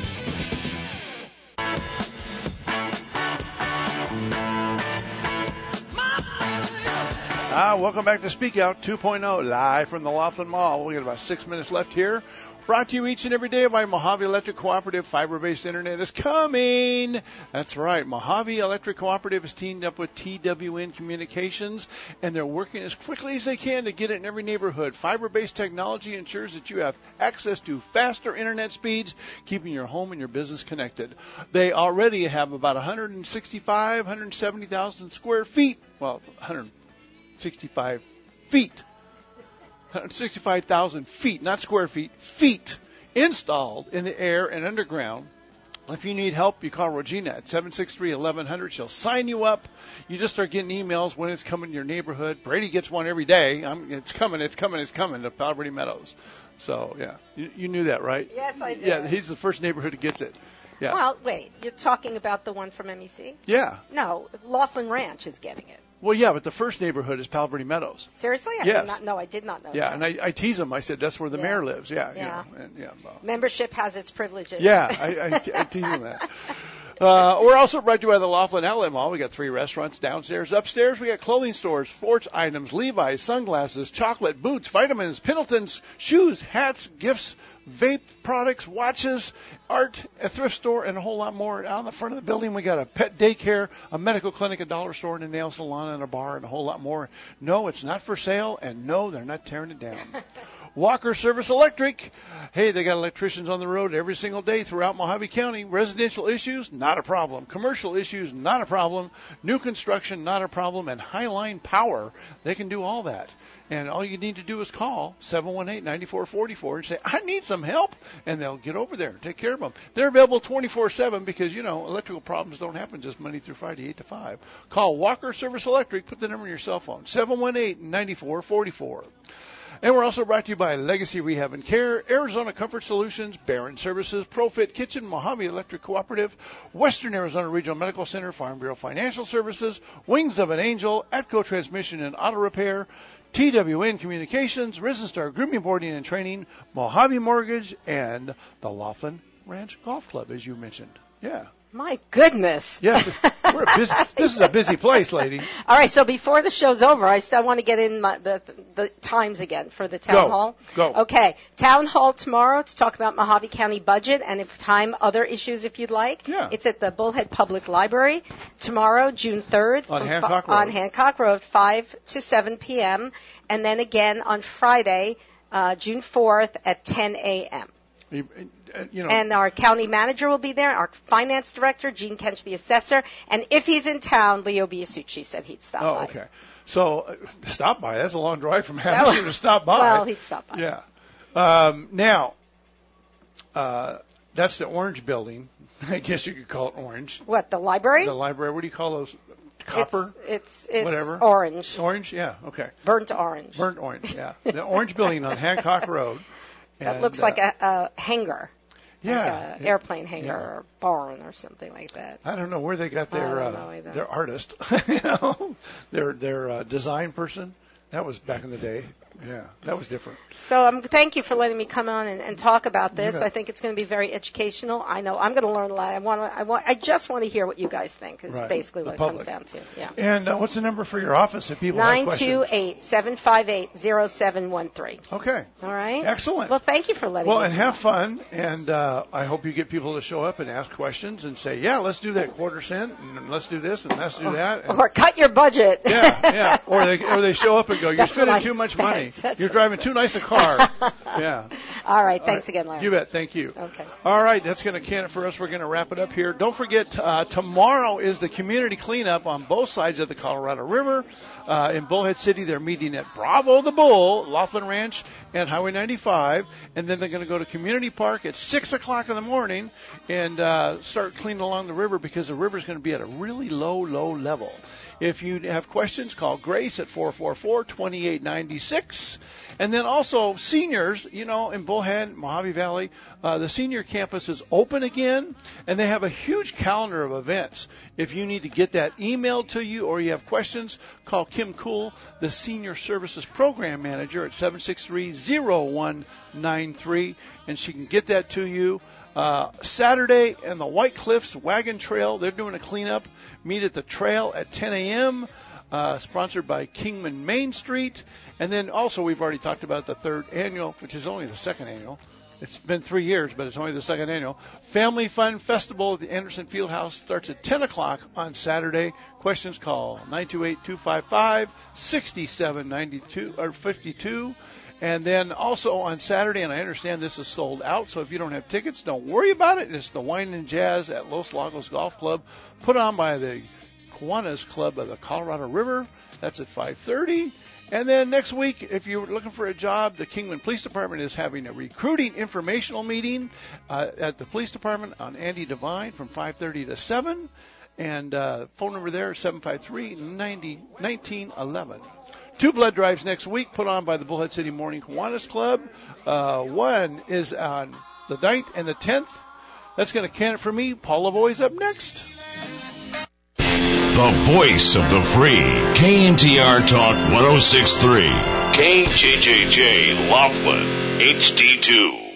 Speaker 2: Welcome back to Speak Out 2.0, live from the Laughlin Mall. We got about 6 minutes left here. Brought to you each and every day by Mojave Electric Cooperative. Fiber-based internet is coming. That's right. Mojave Electric Cooperative has teamed up with TWN Communications, and they're working as quickly as they can to get it in every neighborhood. Fiber-based technology ensures that you have access to faster internet speeds, keeping your home and your business connected. They already have about 170,000 square feet. Well, 165 feet. 165,000 feet, not square feet, feet installed in the air and underground. If you need help, you call Regina at 763-1100. She'll sign you up. You just start getting emails when it's coming to your neighborhood. Brady gets one every day. It's coming to Palo Verde Meadows. So, yeah. You knew that, right?
Speaker 12: Yes, I did.
Speaker 2: Yeah, he's the first neighborhood that gets it. Yeah.
Speaker 12: Well, wait. You're talking about the one from MEC?
Speaker 2: Yeah.
Speaker 12: No, Laughlin Ranch is getting it.
Speaker 2: Well, yeah, but the first neighborhood is Palo Verde Meadows.
Speaker 12: Seriously? I
Speaker 2: yes.
Speaker 12: did not know. I did not know.
Speaker 2: Yeah,
Speaker 12: that.
Speaker 2: and I tease them. I said that's where the mayor lives. Yeah.
Speaker 12: Yeah.
Speaker 2: You know, well.
Speaker 12: Membership has its privileges.
Speaker 2: Yeah, I tease them that. We're also brought to you by the Laughlin Outlet Mall. We got 3 restaurants downstairs. Upstairs, we got clothing stores, sports items, Levi's, sunglasses, chocolate, boots, vitamins, Pendleton's, shoes, hats, gifts, vape products, watches, art, a thrift store, and a whole lot more. Out in the front of the building, we got a pet daycare, a medical clinic, a dollar store, and a nail salon, and a bar, and a whole lot more. No, it's not for sale, and no, they're not tearing it down. Walker Service Electric. Hey, they got electricians on the road every single day throughout Mojave County. Residential issues, not a problem. Commercial issues, not a problem. New construction, not a problem. And Highline Power, they can do all that. And all you need to do is call 718-9444 and say, I need some some help, and they'll get over there and take care of them. They're available 24/7 because, electrical problems don't happen just Monday through Friday, 8 to 5. Call Walker Service Electric. Put the number in your cell phone, 718-9444. And we're also brought to you by Legacy Rehab and Care, Arizona Comfort Solutions, Barron Services, ProFit Kitchen, Mojave Electric Cooperative, Western Arizona Regional Medical Center, Farm Bureau Financial Services, Wings of an Angel, Atco Transmission and Auto Repair, TWN Communications, Risen Star Grooming, Boarding and Training, Mojave Mortgage, and the Laughlin Ranch Golf Club, as you mentioned. Yeah.
Speaker 12: My goodness.
Speaker 2: Yes, this is a busy place, lady.
Speaker 12: All right, so before the show's over, I still want to get in the times again for the town hall.
Speaker 2: Go.
Speaker 12: Okay, town hall tomorrow to talk about Mojave County budget and, if time, other issues if you'd like.
Speaker 2: Yeah.
Speaker 12: It's at the Bullhead Public Library tomorrow, June 3rd.
Speaker 2: On Hancock Road.
Speaker 12: On Hancock Road, 5 to 7 p.m. And then again on Friday, June 4th at 10 a.m. And our county manager will be there, our finance director, Gene Kench, the assessor, and if he's in town, Leo Biasucci said he'd stop by.
Speaker 2: Oh, okay. So, stop by. That's a long drive from Havasu to stop by.
Speaker 12: Well, he'd stop by.
Speaker 2: Yeah. Now, that's the orange building. I guess you could call it orange.
Speaker 12: What, the library?
Speaker 2: The library. What do you call those? Copper?
Speaker 12: It's
Speaker 2: whatever.
Speaker 12: Orange.
Speaker 2: Orange? Yeah, okay.
Speaker 12: Burnt orange.
Speaker 2: Burnt orange, yeah. The orange building on Hancock Road.
Speaker 12: That looks like a hangar.
Speaker 2: Yeah.
Speaker 12: Like airplane hangar or barn or something like that.
Speaker 2: I don't know where they got their artist, their design person. That was back in the day. Yeah, that was different.
Speaker 12: So thank you for letting me come on and talk about this. I think it's going to be very educational. I know I'm going to learn a lot. I just want to hear what you guys think is basically what it comes down to. Yeah.
Speaker 2: And what's the number for your office if people have questions?
Speaker 12: 928-758-0713.
Speaker 2: Okay.
Speaker 12: All right.
Speaker 2: Excellent.
Speaker 12: Well, thank you for letting me.
Speaker 2: Well, and have fun. And I hope you get people to show up and ask questions and say, yeah, let's do that quarter cent, and let's do this, and let's do that.
Speaker 12: Or cut your budget.
Speaker 2: Yeah. Or they show up and go, you're spending too much money. You're driving too nice a car. Yeah.
Speaker 12: All right. Thanks again, Larry.
Speaker 2: You bet. Thank you.
Speaker 12: Okay.
Speaker 2: All right. That's going to can it for us. We're going to wrap it up here. Don't forget, tomorrow is the community cleanup on both sides of the Colorado River. In Bullhead City, they're meeting at Bravo the Bull, Laughlin Ranch, and Highway 95. And then they're going to go to Community Park at 6 o'clock in the morning and start cleaning along the river because the river is going to be at a really low level. If you have questions, call Grace at 444-2896. And then also seniors, in Bullhead, Mojave Valley, the senior campus is open again, and they have a huge calendar of events. If you need to get that emailed to you or you have questions, call Kim Kuhl, the Senior Services Program Manager, at 763-0193, and she can get that to you. Saturday and the White Cliffs Wagon Trail, they're doing a cleanup. Meet at the trail at 10 a.m., sponsored by Kingman Main Street. And then also we've already talked about the third annual, which is only the second annual. It's been 3 years, but it's only the second annual. Family Fun Festival at the Anderson Fieldhouse starts at 10 o'clock on Saturday. Questions, call 928-255-6792 or 52. And then also on Saturday, and I understand this is sold out, so if you don't have tickets, don't worry about it. It's the Wine and Jazz at Los Lagos Golf Club, put on by the Kiwanis Club of the Colorado River. That's at 5:30. And then next week, if you're looking for a job, the Kingman Police Department is having a recruiting informational meeting at the police department on Andy Devine from 5:30 to 7. And phone number there is 753-1911. 2 blood drives next week put on by the Bullhead City Morning Kiwanis Club. One is on the 9th and the 10th. That's going to can it for me. Paul Lavoie's up next.
Speaker 1: The voice of the free. KNTR Talk 106.3. KJJJ Laughlin HD2.